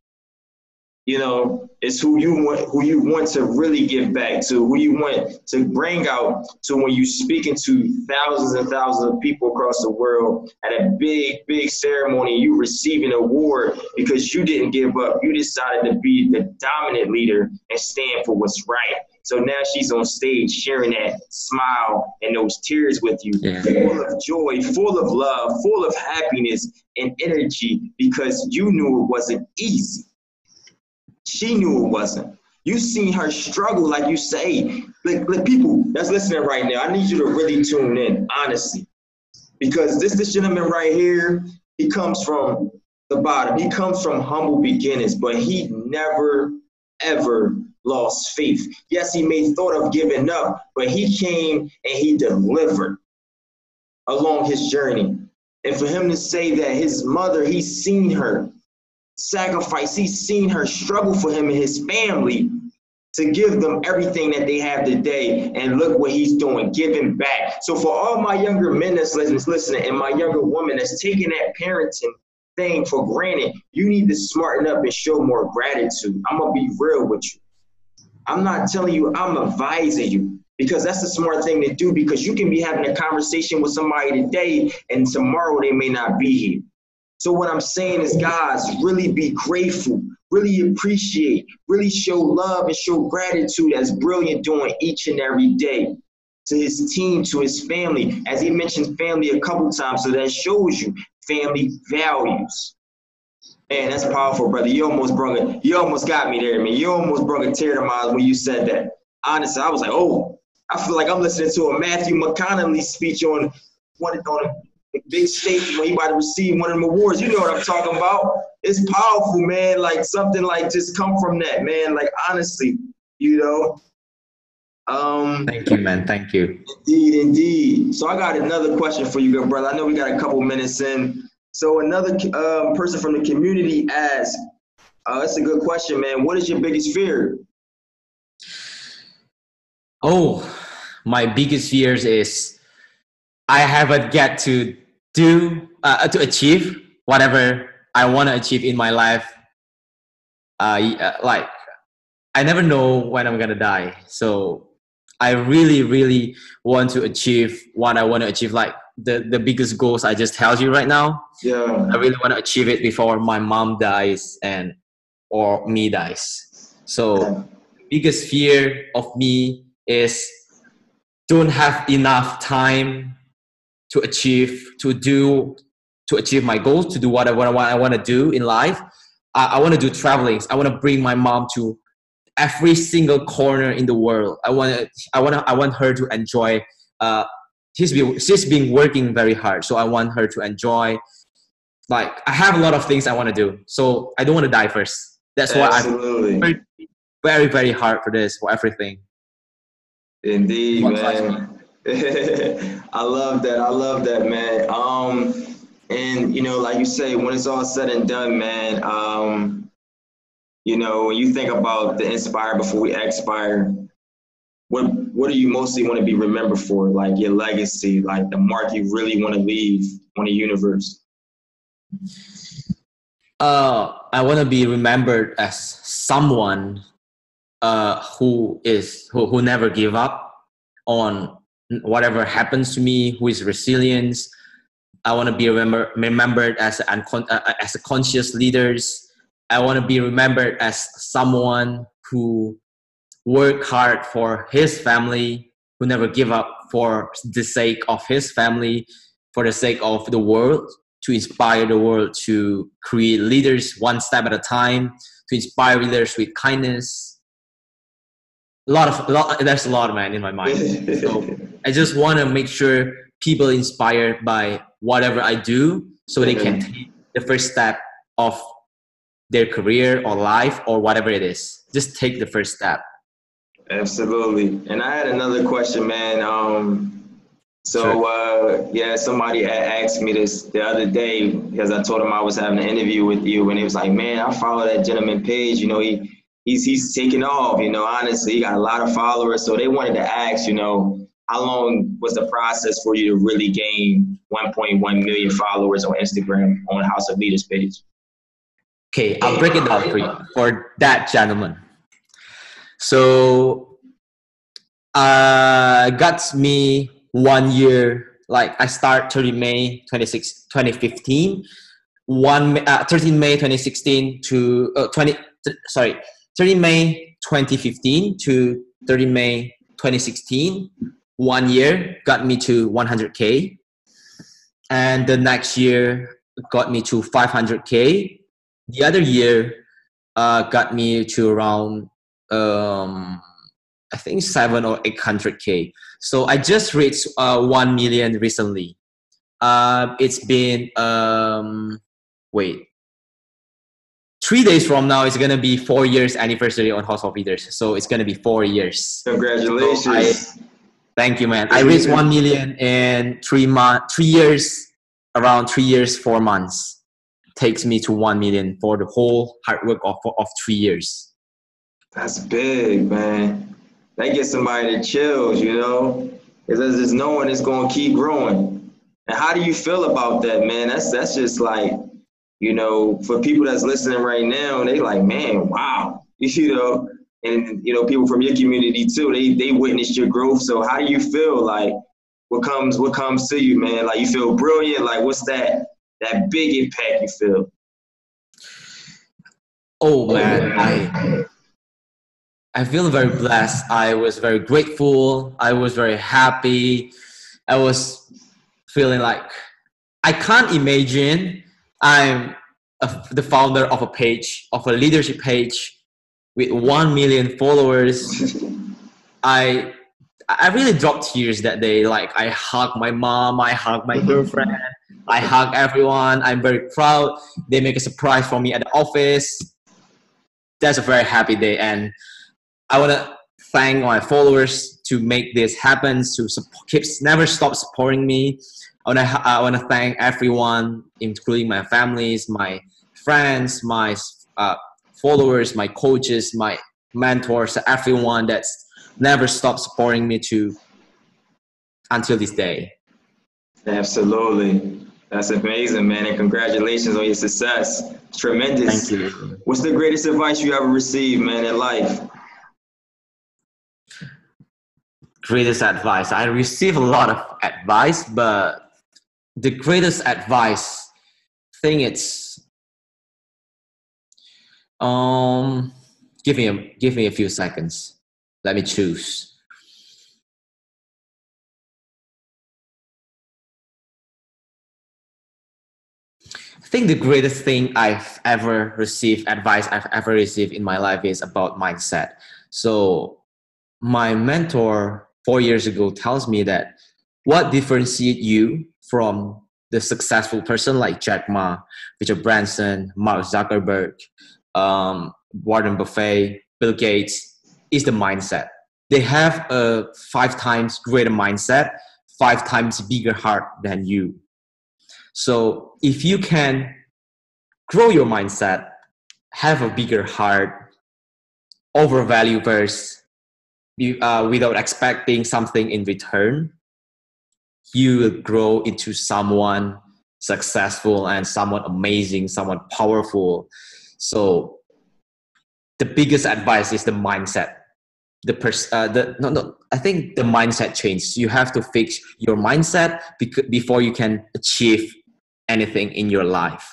is who you want to really give back to, who you want to bring out to when you speaking to thousands and thousands of people across the world at a big, big ceremony, you receiving an award because you didn't give up. You decided to be the dominant leader and stand for what's right. So now she's on stage sharing that smile and those tears with you, full of joy, full of love, full of happiness and energy, because you knew it wasn't easy. She knew it wasn't. You seen her struggle, like you say. Like people that's listening right now, I need you to really tune in, honestly, because this gentleman right here, he comes from the bottom. He comes from humble beginnings, but he never, ever lost faith. Yes, he may thought of giving up, but he came and he delivered along his journey. And for him to say that his mother, he's seen her sacrifice, he's seen her struggle for him and his family to give them everything that they have today. And look what he's doing, giving back. So for all my younger men that's listening and my younger woman that's taking that parenting thing for granted, you need to smarten up and show more gratitude. I'm going to be real with you. I'm not telling you, I'm advising you, because that's the smart thing to do, because you can be having a conversation with somebody today and tomorrow they may not be here. So what I'm saying is, guys, really be grateful, really appreciate, really show love and show gratitude as Brilliant doing each and every day to his team, to his family. As he mentioned family a couple times, so that shows you family values. Man, that's powerful, brother. You almost got me there, man. You almost brought a tear to my eyes when you said that. Honestly, I was like, oh, I feel like I'm listening to a Matthew McConaughey speech on a big stage when he about to receive one of them awards. You know what I'm talking about. It's powerful, man. Like something like just come from that, man. Like honestly, Thank you, man. Thank you. Indeed. So I got another question for you, good brother. I know we got a couple minutes in. So another person from the community asked, that's a good question, man. What is your biggest fear? Oh, my biggest fears is I haven't get to to achieve whatever I want to achieve in my life. Like I never know when I'm gonna die, so I really, really want to achieve what I want to achieve. Like the biggest goals I just told you right now. Yeah. I really want to achieve it before my mom dies or me dies. So biggest fear of me is don't have enough time to achieve my goals, to do what I want to do in life. I want to do travelings. I want to bring my mom to every single corner in the world. I want her to enjoy. She's been working very hard, so I want her to enjoy. Like I have a lot of things I want to do, so I don't want to die first. That's why I'm very, very, very hard for this, for everything. Indeed, man. I love that, man. And you know, like you say, when it's all said and done, man, you know, when you think about the inspire before we expire, what do you mostly want to be remembered for? Like your legacy, like the mark you really want to leave on the universe? I want to be remembered as someone who never give up on whatever happens to me, who is resilient. I want to be remembered as a conscious leaders. I want to be remembered as someone who worked hard for his family, who never give up for the sake of his family, for the sake of the world, to inspire the world, to create leaders one step at a time, to inspire leaders with kindness. There's a lot, man, in my mind. So I just want to make sure people inspired by whatever I do, so they can take the first step of their career or life or whatever it is. Just take the first step. Absolutely. And I had another question, man. Somebody asked me this the other day because I told him I was having an interview with you, and he was like, man, I follow that gentleman page. You know, he's taking off, you know, honestly, he got a lot of followers. So they wanted to ask, you know, how long was the process for you to really gain 1.1 million followers on Instagram on House of Leaders page? Okay, I'll break it down for you, for that gentleman. So, got me 1 year, like I start 30 May 2015, 13 May 2016 to 30 May 2015 to 30 May 2016. 1 year got me to 100K, and the next year got me to 500K. The other year got me to around I think 700 or 800K. So I just reached 1 million recently. It's been 3 days from now, it's gonna be 4 years anniversary on House of Leaders. So it's gonna be 4 years. Congratulations! So thank you, man. I reached 1 million in 3 years, around 3 years, 4 months. Takes me to 1 million for the whole hard work of 3 years. That's big, man. That gets somebody to chills, you know, because there's knowing it's going to keep growing. And how do you feel about that, man? That's just like, you know, for people that's listening right now, they like, man, wow, you know, and, you know, people from your community too, they witnessed your growth. So how do you feel? Like, what comes to you, man? Like, you feel brilliant? Like, what's that big impact you feel? Oh, man, I feel very blessed. I was very grateful. I was very happy. I was feeling like I can't imagine I'm the founder of a leadership page with 1 million followers. I really dropped tears that day. Like I hugged my mom, I hugged my girlfriend, I hugged everyone. I'm very proud. They make a surprise for me at the office. That's a very happy day, and I want to thank my followers to make this happen, to never stop supporting me. I want to thank everyone, including my families, my friends, my followers, my coaches, my mentors, everyone that's never stopped supporting me to until this day. Absolutely. That's amazing, man. And congratulations on your success. Tremendous. Thank you. What's the greatest advice you ever received, man, in life? Greatest advice. I receive a lot of advice, but the greatest advice thing it's give me a few seconds. Let me choose. I think the greatest thing I've ever received, advice I've ever received in my life is about mindset. So my mentor 4 years ago tells me that what differentiates you from the successful person like Jack Ma, Richard Branson, Mark Zuckerberg, Warren Buffett, Bill Gates is the mindset. They have a 5 times greater mindset, 5 times bigger heart than you. So if you can grow your mindset, have a bigger heart, overvalue first, without expecting something in return, you will grow into someone successful and someone amazing, someone powerful. So the biggest advice is the mindset. I think the mindset change. You have to fix your mindset before you can achieve anything in your life.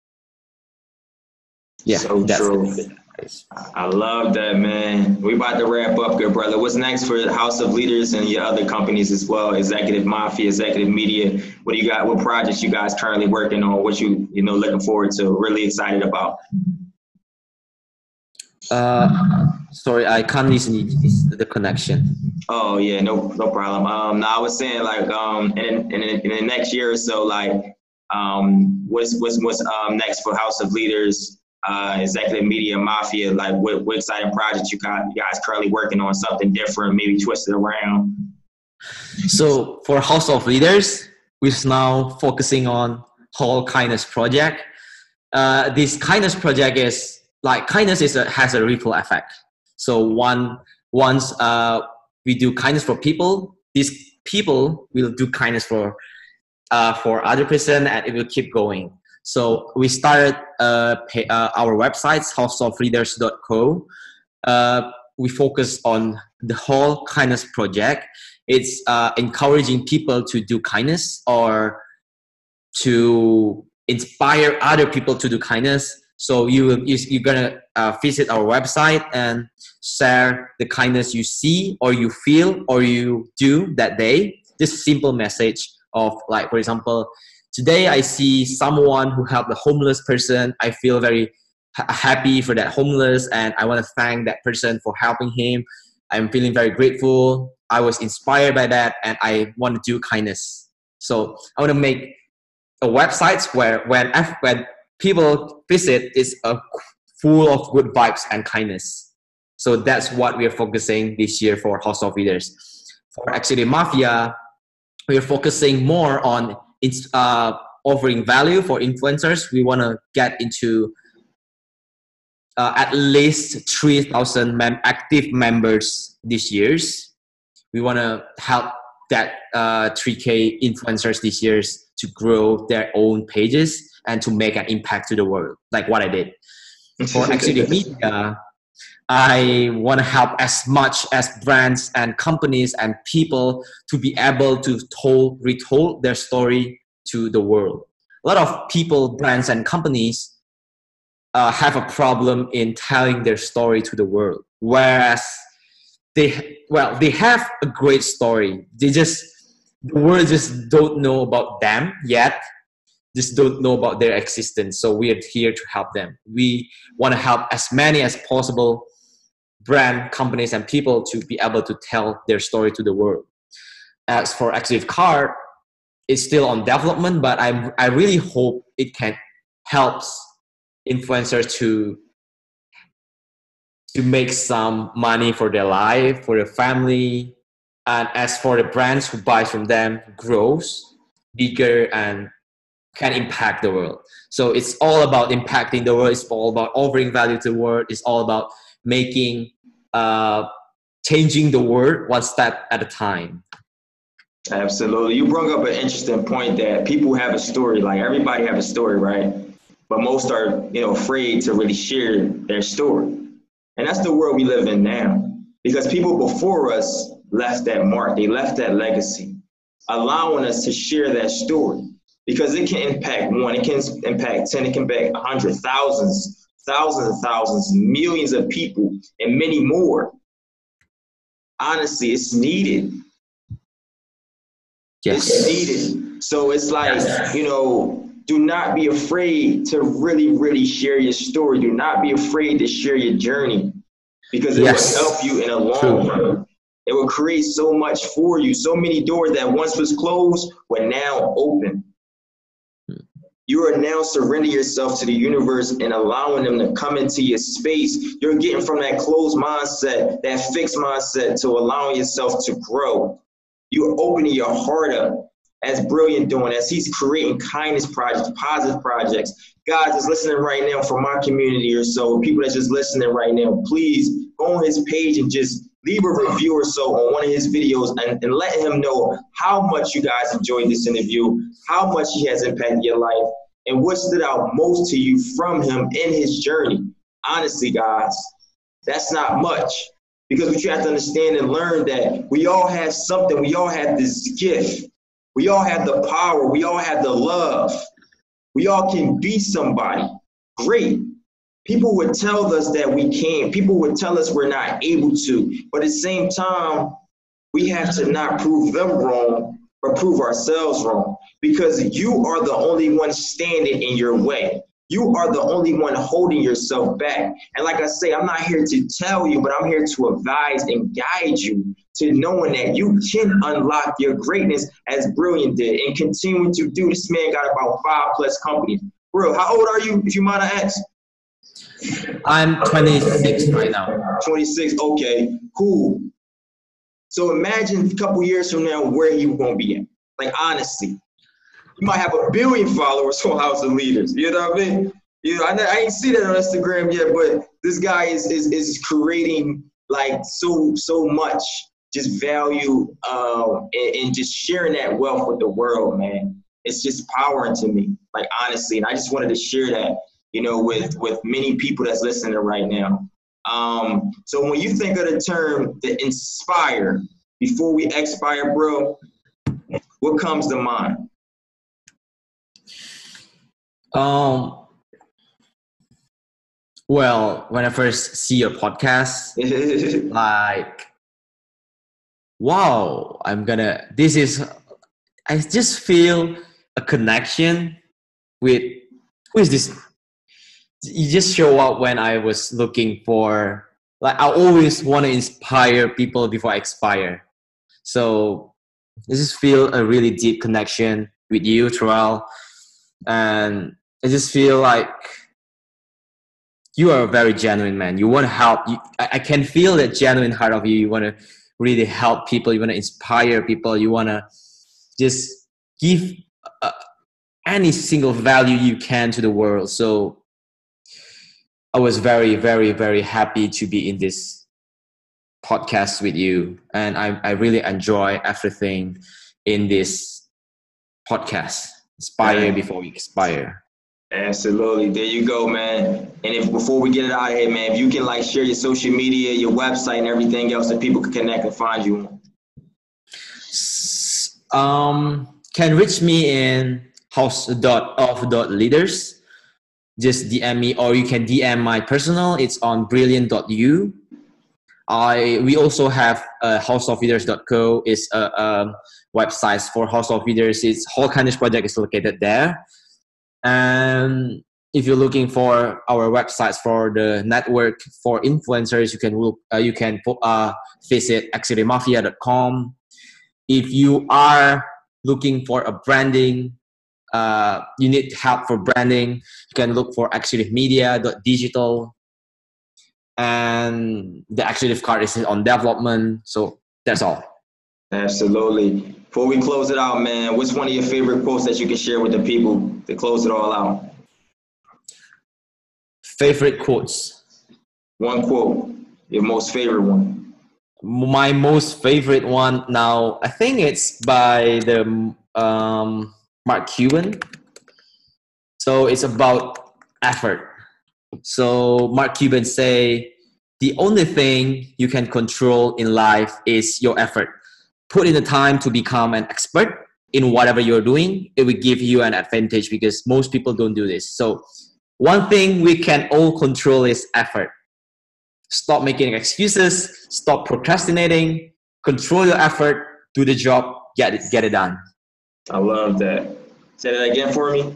Yeah, so that's true. it. I love that, man. We about to wrap up, good brother. What's next for House of Leaders and your other companies as well? Executive Mafia, Executive Media. What do you got? What projects you guys currently working on? What you looking forward to? Really excited about? Sorry, I can't listen. It's the connection. Oh yeah, no problem. No, I was saying like in the next year or so, like what's next for House of Leaders, Executive Media, Mafia? Like what exciting projects you guys currently working on? Something different, maybe twisted around. So for House of Leaders, we're now focusing on whole kindness project. This kindness project is like kindness has a ripple effect. So once we do kindness for people, these people will do kindness for other person, and it will keep going. So we started our websites, houseofleaders.co. We focus on the whole kindness project. It's encouraging people to do kindness or to inspire other people to do kindness. So you're gonna visit our website and share the kindness you see or you feel or you do that day. This simple message of, like, for example, today I see someone who helped a homeless person. I feel very happy for that homeless, and I want to thank that person for helping him. I'm feeling very grateful. I was inspired by that, and I want to do kindness. So I want to make a website where when people visit, it's full of good vibes and kindness. So that's what we are focusing this year for House of Leaders. For Executive Mafia, we are focusing more on offering value for influencers. We want to get into at least 3,000 active members this year. We want to help that 3K influencers this year to grow their own pages and to make an impact to the world, like what I did. For Executive Media, I want to help as much as brands and companies and people to be able to retold their story to the world. A lot of people, brands, and companies have a problem in telling their story to the world, whereas they have a great story. The world just don't know about them yet, just don't know about their existence. So we are here to help them. We want to help as many as possible brand companies and people to be able to tell their story to the world. As for Executive Card, it's still on development, but I really hope it can help influencers to make some money for their life, for their family. And as for the brands who buy from them, grows bigger and can impact the world. So it's all about impacting the world. It's all about offering value to the world. It's all about changing the world one step at a time. Absolutely. You brought up an interesting point that people have a story. Like everybody have a story, right? But most are, afraid to really share their story. And that's the world we live in now. Because people before us left that mark, they left that legacy, allowing us to share that story. Because it can impact one, it can impact 10, it can impact 100, thousands, millions of people, and many more. Honestly, it's needed. Yes. It's needed. So it's like, do not be afraid to really, really share your story. Do not be afraid to share your journey, because it will help you in the long run. It will create so much for you. So many doors that once was closed were now open. You are now surrendering yourself to the universe and allowing them to come into your space. You're getting from that closed mindset, that fixed mindset, to allowing yourself to grow. You're opening your heart up, as Brilliant doing, as he's creating kindness projects, positive projects. Guys that's listening right now from my community or so, people that's just listening right now, please go on his page and just leave a review or so on one of his videos and let him know how much you guys enjoyed this interview, how much he has impacted your life, and what stood out most to you from him in his journey. Honestly, guys, that's not much. Because what you have to understand and learn that we all have something. We all have this gift. We all have the power. We all have the love. We all can be somebody great. People would tell us that we can't. People would tell us we're not able to. But at the same time, we have to not prove them wrong, but prove ourselves wrong. Because you are the only one standing in your way. You are the only one holding yourself back. And like I say, I'm not here to tell you, but I'm here to advise and guide you to knowing that you can unlock your greatness as Brilliant did and continue to do. This man got about 5+ companies. Bro, how old are you, if you mind to ask? I'm 26 right now. 26, okay, cool. So imagine a couple years from now where you going to be at. Like, honestly. You might have 1 billion followers on House of Leaders. You know what I mean? I ain't see that on Instagram yet, but this guy is creating like so much just value and just sharing that wealth with the world, man. It's just powering to me, like honestly. And I just wanted to share that, with many people that's listening right now. So when you think of the term the inspire, before we expire, bro, what comes to mind? Well, when I first see your podcast, like, wow, I just feel a connection with, who is this? You just show up when I was looking for, like, I always want to inspire people before I expire. So I just feel a really deep connection with you, Terrell. And I just feel like you are a very genuine man. You want to help. I can feel that genuine heart of you. You want to really help people. You want to inspire people. You want to just give any single value you can to the world. So I was very, very, very happy to be in this podcast with you. And I really enjoy everything in this podcast. Inspire before we expire. Absolutely. There you go, man. And if before we get it out of here, man, if you can like share your social media, your website and everything else that people can connect and find you on. Can reach me in house.of.leaders. Just DM me, or you can DM my personal. It's on brilliant.u. We also have houseofleaders.co. It's a website for House of Leaders. It's Whole Kindness Project is located there. And if you're looking for our websites for the network for influencers, you can visit exitmafia.com. If you are looking for a branding, you need help for branding, you can look for exitmedia.digital. And the executive card is on development. So that's all. Absolutely. Before we close it out, man, what's one of your favorite quotes that you can share with the people to close it all out? Favorite quotes? One quote, your most favorite one. My most favorite one now, I think it's by the Mark Cuban. So it's about effort. So Mark Cuban say, the only thing you can control in life is your effort. Put in the time to become an expert in whatever you're doing. It will give you an advantage because most people don't do this. So one thing we can all control is effort. Stop making excuses, stop procrastinating, control your effort, do the job, get it done. I love that. Say that again for me.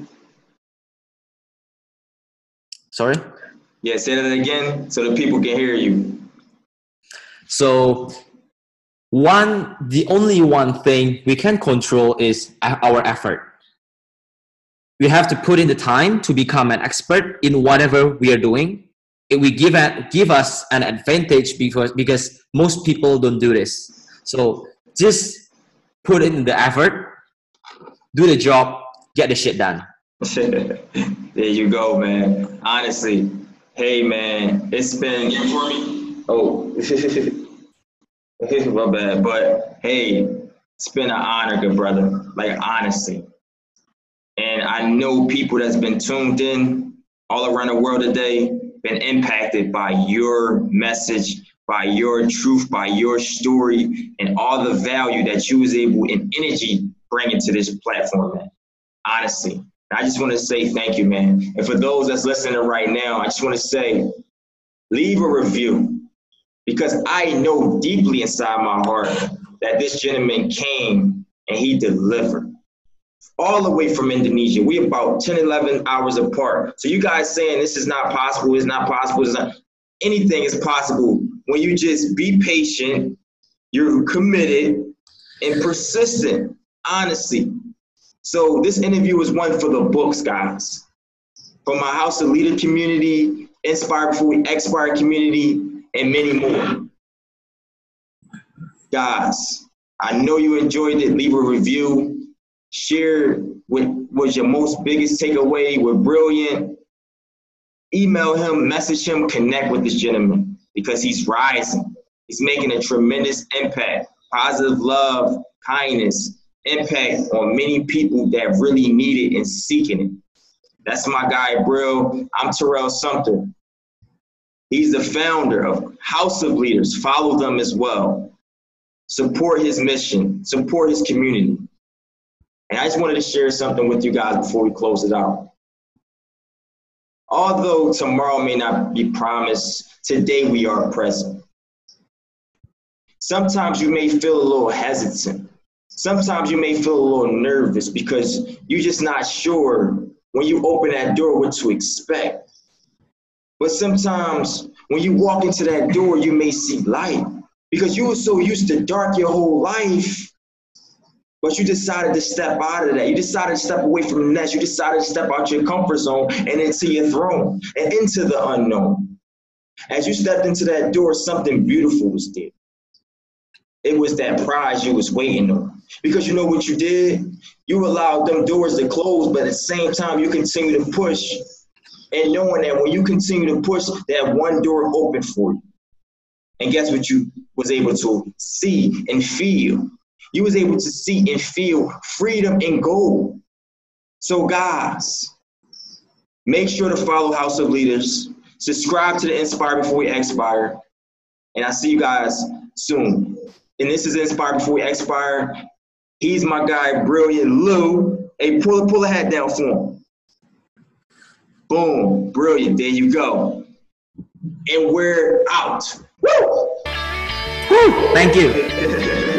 Sorry? Yeah, say that again so the people can hear you. So the only one thing we can control is our effort. We have to put in the time to become an expert in whatever we are doing. It will give us an advantage because most people don't do this. So just put in the effort, do the job, get the shit done. There you go, man. Honestly, hey, man, it's been for me. Oh, my bad. But hey, it's been an honor, good brother. Like, honestly. And I know people that's been tuned in all around the world today been impacted by your message, by your truth, by your story, and all the value that you was able and energy bringing to this platform, man. Honestly. I just want to say thank you, man. And for those that's listening right now, I just want to say, leave a review, because I know deeply inside my heart that this gentleman came and he delivered. All the way from Indonesia. We about 10, 11 hours apart. So you guys saying this is not possible, it's not possible, it's not, anything is possible when you just be patient, you're committed and persistent, honestly. So this interview is one for the books, guys. From my House of Leader community, Inspire Before We Expire community, and many more. Guys, I know you enjoyed it. Leave a review. Share what was your most biggest takeaway. We're brilliant. Email him, message him, connect with this gentleman because he's rising. He's making a tremendous impact, positive love, kindness, impact on many people that really need it and seeking it. That's my guy, Brill. I'm Terrell Sumter. He's the founder of House of Leaders. Follow them as well. Support his mission, support his community. And I just wanted to share something with you guys before we close it out. Although tomorrow may not be promised, today we are present. Sometimes you may feel a little hesitant. Sometimes you may feel a little nervous because you're just not sure when you open that door what to expect. But sometimes when you walk into that door, you may see light because you were so used to dark your whole life. But you decided to step out of that. You decided to step away from the nest. You decided to step out your comfort zone and into your throne and into the unknown. As you stepped into that door, something beautiful was there. It was that prize you was waiting on. Because you know what you did? You allowed them doors to close, but at the same time, you continue to push. And knowing that when you continue to push, that one door opened for you. And guess what you was able to see and feel? You was able to see and feel freedom and gold. So guys, make sure to follow House of Leaders. Subscribe to the Inspire Before We Expire. And I'll see you guys soon. And this is Inspire Before We Expire. He's my guy, Brilliant Lou. Hey, pull a hat down for him. Boom, brilliant, there you go. And we're out. Woo! Woo! Thank you.